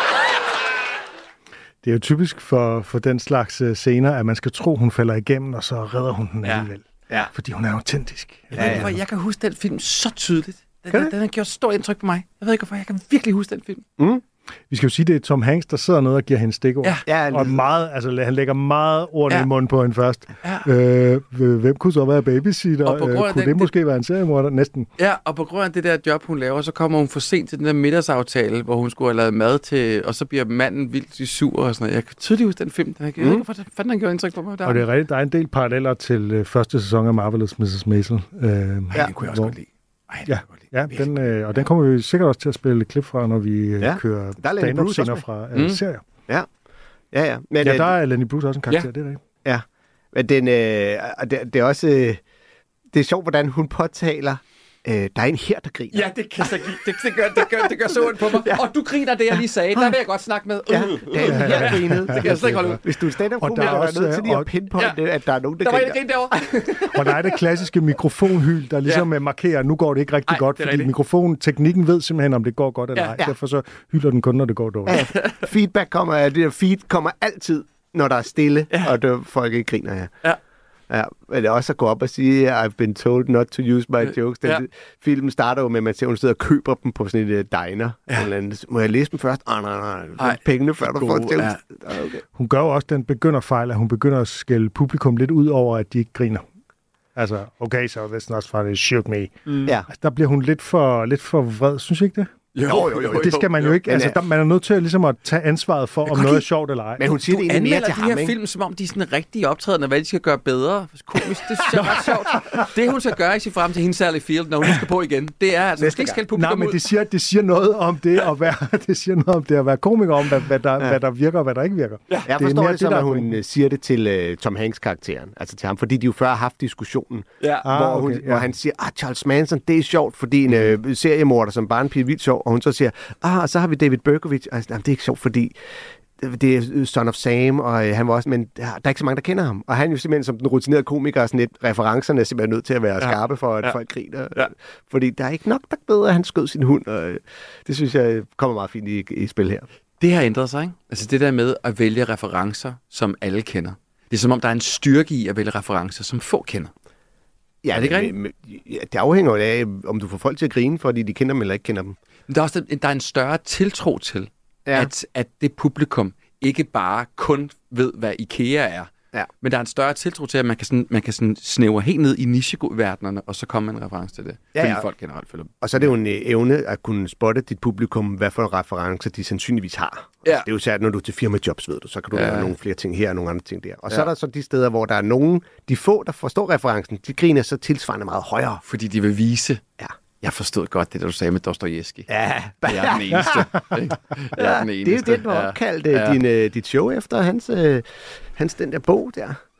Det er jo typisk for, for den slags uh, scener, at man skal tro, hun falder igennem, og så redder hun den Ja. alligevel. Ja. Fordi hun er autentisk. Jeg, ved ikke, hvorfor, jeg kan huske den film så tydeligt. Den, den, den har gjort stort indtryk på mig. Jeg ved ikke, hvorfor jeg kan virkelig huske den film. Mm. Vi skal jo sige, det er Tom Hanks, der sidder nede og giver hende stikord. Ja. Ja, Og meget, altså, han lægger meget ordene Ja. i munden på hende først. Ja. Øh, hvem kunne så være babysitter? Og på grund af Øh, kunne den- det måske være en seriemorder? Næsten. Ja, og på grund af det der job, hun laver, så kommer hun for sent til den der middagsaftale, hvor hun skulle have lavet mad til, og så bliver manden vildt sur og sådan noget. Jeg kan tydeligt huske den film. Den har, mm. Jeg ved ikke, hvorfor fanden den gjorde indtryk på mig. Der. Og det er rigtigt, der er en del paralleller til øh, første sæson af Marvelous missus Maisel. Øh, Ej, den kunne jeg også godt lide. Ej, den Ja, kunne jeg godt lide. ja den, øh, og den kommer vi sikkert også til at spille et klip fra, når vi øh, Ja, kører der er Lenny Bruce stand-up-scener også fra med. øh, Mm. serier. Ja, ja, ja. Men, Ja, øh, der er Lenny Bruce også en karakter, Ja. det er rigtigt. Ja, men den, øh, og det, det er også... Øh, det er sjovt, hvordan hun påtaler, øh, der er en her, der griner. Ja, det kan jeg ikke lide. det, det, gør, det, gør, det gør så ondt på mig. Ja. Og du griner det, jeg lige sagde. Der vil jeg godt snakke med. Ja, der er en her, der grinede. Det kan jeg slet ikke holde ud. Hvis du er stand-up Og der er komiker, er også, nødt til lige og- at pinpointe, Ja. at der er nogen, der, Der var en, griner. der grinte derovre. Og der er det klassiske mikrofonhyl, der ligesom ja. markerer, at nu går det ikke rigtig Ej, godt, det er fordi rigtigt. mikrofonteknikken ved simpelthen, om det går godt eller Ja. ej. Ja. Derfor så hylder den kun, når det går dårligt. Ja, feedback kommer, det der feed kommer altid, når der er stille, Ja. og der folk ikke griner, ja. Ja. Ja, men det er også at gå op og sige, I've been told not to use my jokes. Den, Ja. Filmen starter jo med, at man ser, at hun sidder og køber dem på sådan et uh, diner. Ja. Eller andet. Må jeg læse dem først? Ah, nej, nej, nej. Ej, Pengene før du gode, får et ja. ja. Okay. Hun gør jo også den begynderfejl, at hun begynder at skælde publikum lidt ud over, at de ikke griner. Altså, okay, so that's not funny, shoot me. Mm. Ja. Altså, der bliver hun lidt for, lidt for vred, synes I ikke det? Jo, jo, jo, jo. Det skal man jo ikke. Men, Altså, øh, der, man er nødt til at, ligesom at tage ansvaret for, om godt noget er lide- sjovt eller ej. Men hun siger Du det egentlig mere anmelder til de ham, her ikke? film, som om de er sådan rigtige optrædende, hvad de skal gøre bedre. Komisk, det synes jeg er ret sjovt. Det, hun skal gøre i sig frem til hende Sally Field, når hun nu skal på igen, det er, altså, hun skal ikke skælde publikum Nej, men ud. det siger, det siger noget om det at være, det siger noget om det at være komiker, om hvad, hvad, der, ja. hvad der virker og hvad der ikke virker. Ja. Jeg Det er forstår mere det, som, der at er hun pointen. øh, siger det til uh, Tom Hanks-karakteren, altså til ham, fordi de jo før har haft diskussionen, Ja. Ah, hvor, hun, okay, ja. hvor han siger, ah, Charles Manson, det er sjovt, fordi en øh, seriemorder som barnepige er vildt sjov, og hun så siger, ah, og så har vi David Berkowitz, altså, jamen, det er ikke sjovt, fordi det er Son of Sam, og øh, han var også, men der er ikke så mange, der kender ham. Og han er jo simpelthen som den rutinerede komiker, sådan lidt, referencerne er simpelthen nødt til at være ja. skarpe for, at Ja. ja. folk griner. Ja. Fordi der er ikke nok, der bedre, at han skød sin hund, og øh, det synes jeg kommer meget fint i, i spil her. Det har ændret sig, ikke? Altså det der med at vælge referencer, som alle kender. Det er som om, der er en styrke i at vælge referencer, som få kender. Ja, Er det ikke men- rigtigt? men- ja, det afhænger jo af, om du får folk til at grine, fordi de kender dem eller ikke kender dem. Men der er også der er en større tiltro til, Ja. at, at det publikum ikke bare kun ved, hvad IKEA er, Ja. men der er en større tiltro til, at man kan, sådan, man kan sådan snævre helt ned i nicheverdenerne, og så komme med en reference til det. Ja, Fordi ja. folk generelt følger dem. Og så er det jo en øh, evne at kunne spotte dit publikum, hvad for referencer de sandsynligvis har. Ja. Altså, det er jo særligt, når du er til firmajobs, ved du, så kan du Ja. ja. lave nogle flere ting her og nogle andre ting der. Og så Ja. er der så de steder, hvor der er nogen, de få, der forstår referencen, de griner så tilsvarende meget højere. Fordi de vil vise, Ja. jeg forstod godt det, der du sagde med Dostojevski. Ja, Jeg er den eneste. Ikke? Jeg er den eneste. det er jo det, du har opkaldt ja. din, uh, dit show efter hans, uh, hans den der bog der.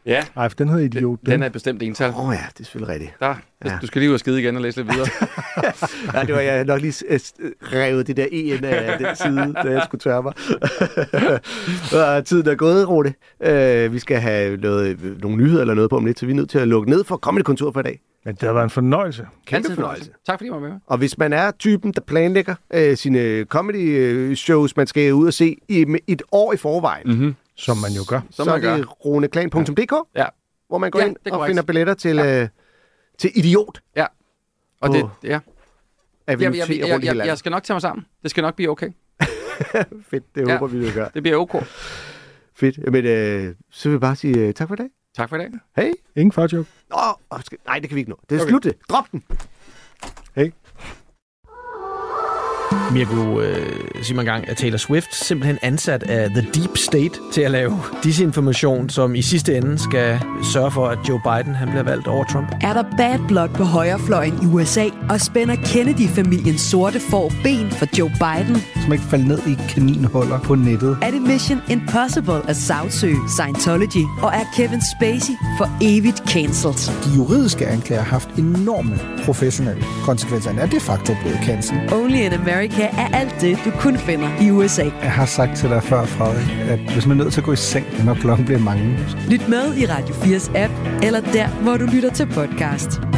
Ja. Nej, for den hedder Idiot. Den, den er bestemt ental. Åh oh, ja, det er selvfølgelig rigtigt. Der, Ja. Du skal lige ud og skide igen og læse lidt videre. Ja, det var jeg nok lige øh, revet det der en af den side, da jeg skulle tørre mig. Og tiden er gået, Rune. Uh, vi skal have noget, nogle nyheder eller noget på om lidt, så vi er nødt til at lukke ned for Comedy-kontoret for i dag. Men det har været en fornøjelse. Kæmpe fornøjelse. Tak fordi I var med. Og hvis man er typen, der planlægger uh, sine comedy-shows, man skal ud og se i et år i forvejen, mm-hmm. som man jo gør, så, så er det runeklan punktum d k, ja. hvor man går ja, ind og korrekt. finder billetter til, ja. uh, til Idiot. Ja. Og det, ja. Jeg, jeg, jeg, jeg, jeg, jeg skal nok tage mig sammen. Det skal nok blive okay. Fedt, det ja. håber vi, det gør. Det bliver ok. Fedt. Men øh, så vil jeg bare sige uh, tak for i dag. Tak for i dag. Hej. Ingen fartjoke. Åh, skal... Nej, det kan vi ikke nå. Det er okay. slut det. Drop den. Hej. Mirko øh, siger man gang, at Taylor Swift simpelthen ansat af The Deep State til at lave disinformation, som i sidste ende skal sørge for, at Joe Biden han bliver valgt over Trump. Er der bad blood på højrefløjen i U S A, og spænder Kennedy-familiens sorte får ben for Joe Biden? Som ikke falder ned i kaninhuller på nettet. Er det Mission Impossible at sagsøge Scientology? Og er Kevin Spacey for evigt cancelled? De juridiske anklager har haft enorme professionelle konsekvenser. Er de facto blevet cancelled? Only in America er alt det, du kun finder i U S A. Jeg har sagt til dig før, Frederik, at hvis man er nødt til at gå i seng, når klokken bliver mange. Lyt med i Radio fires app, eller der, hvor du lytter til podcast.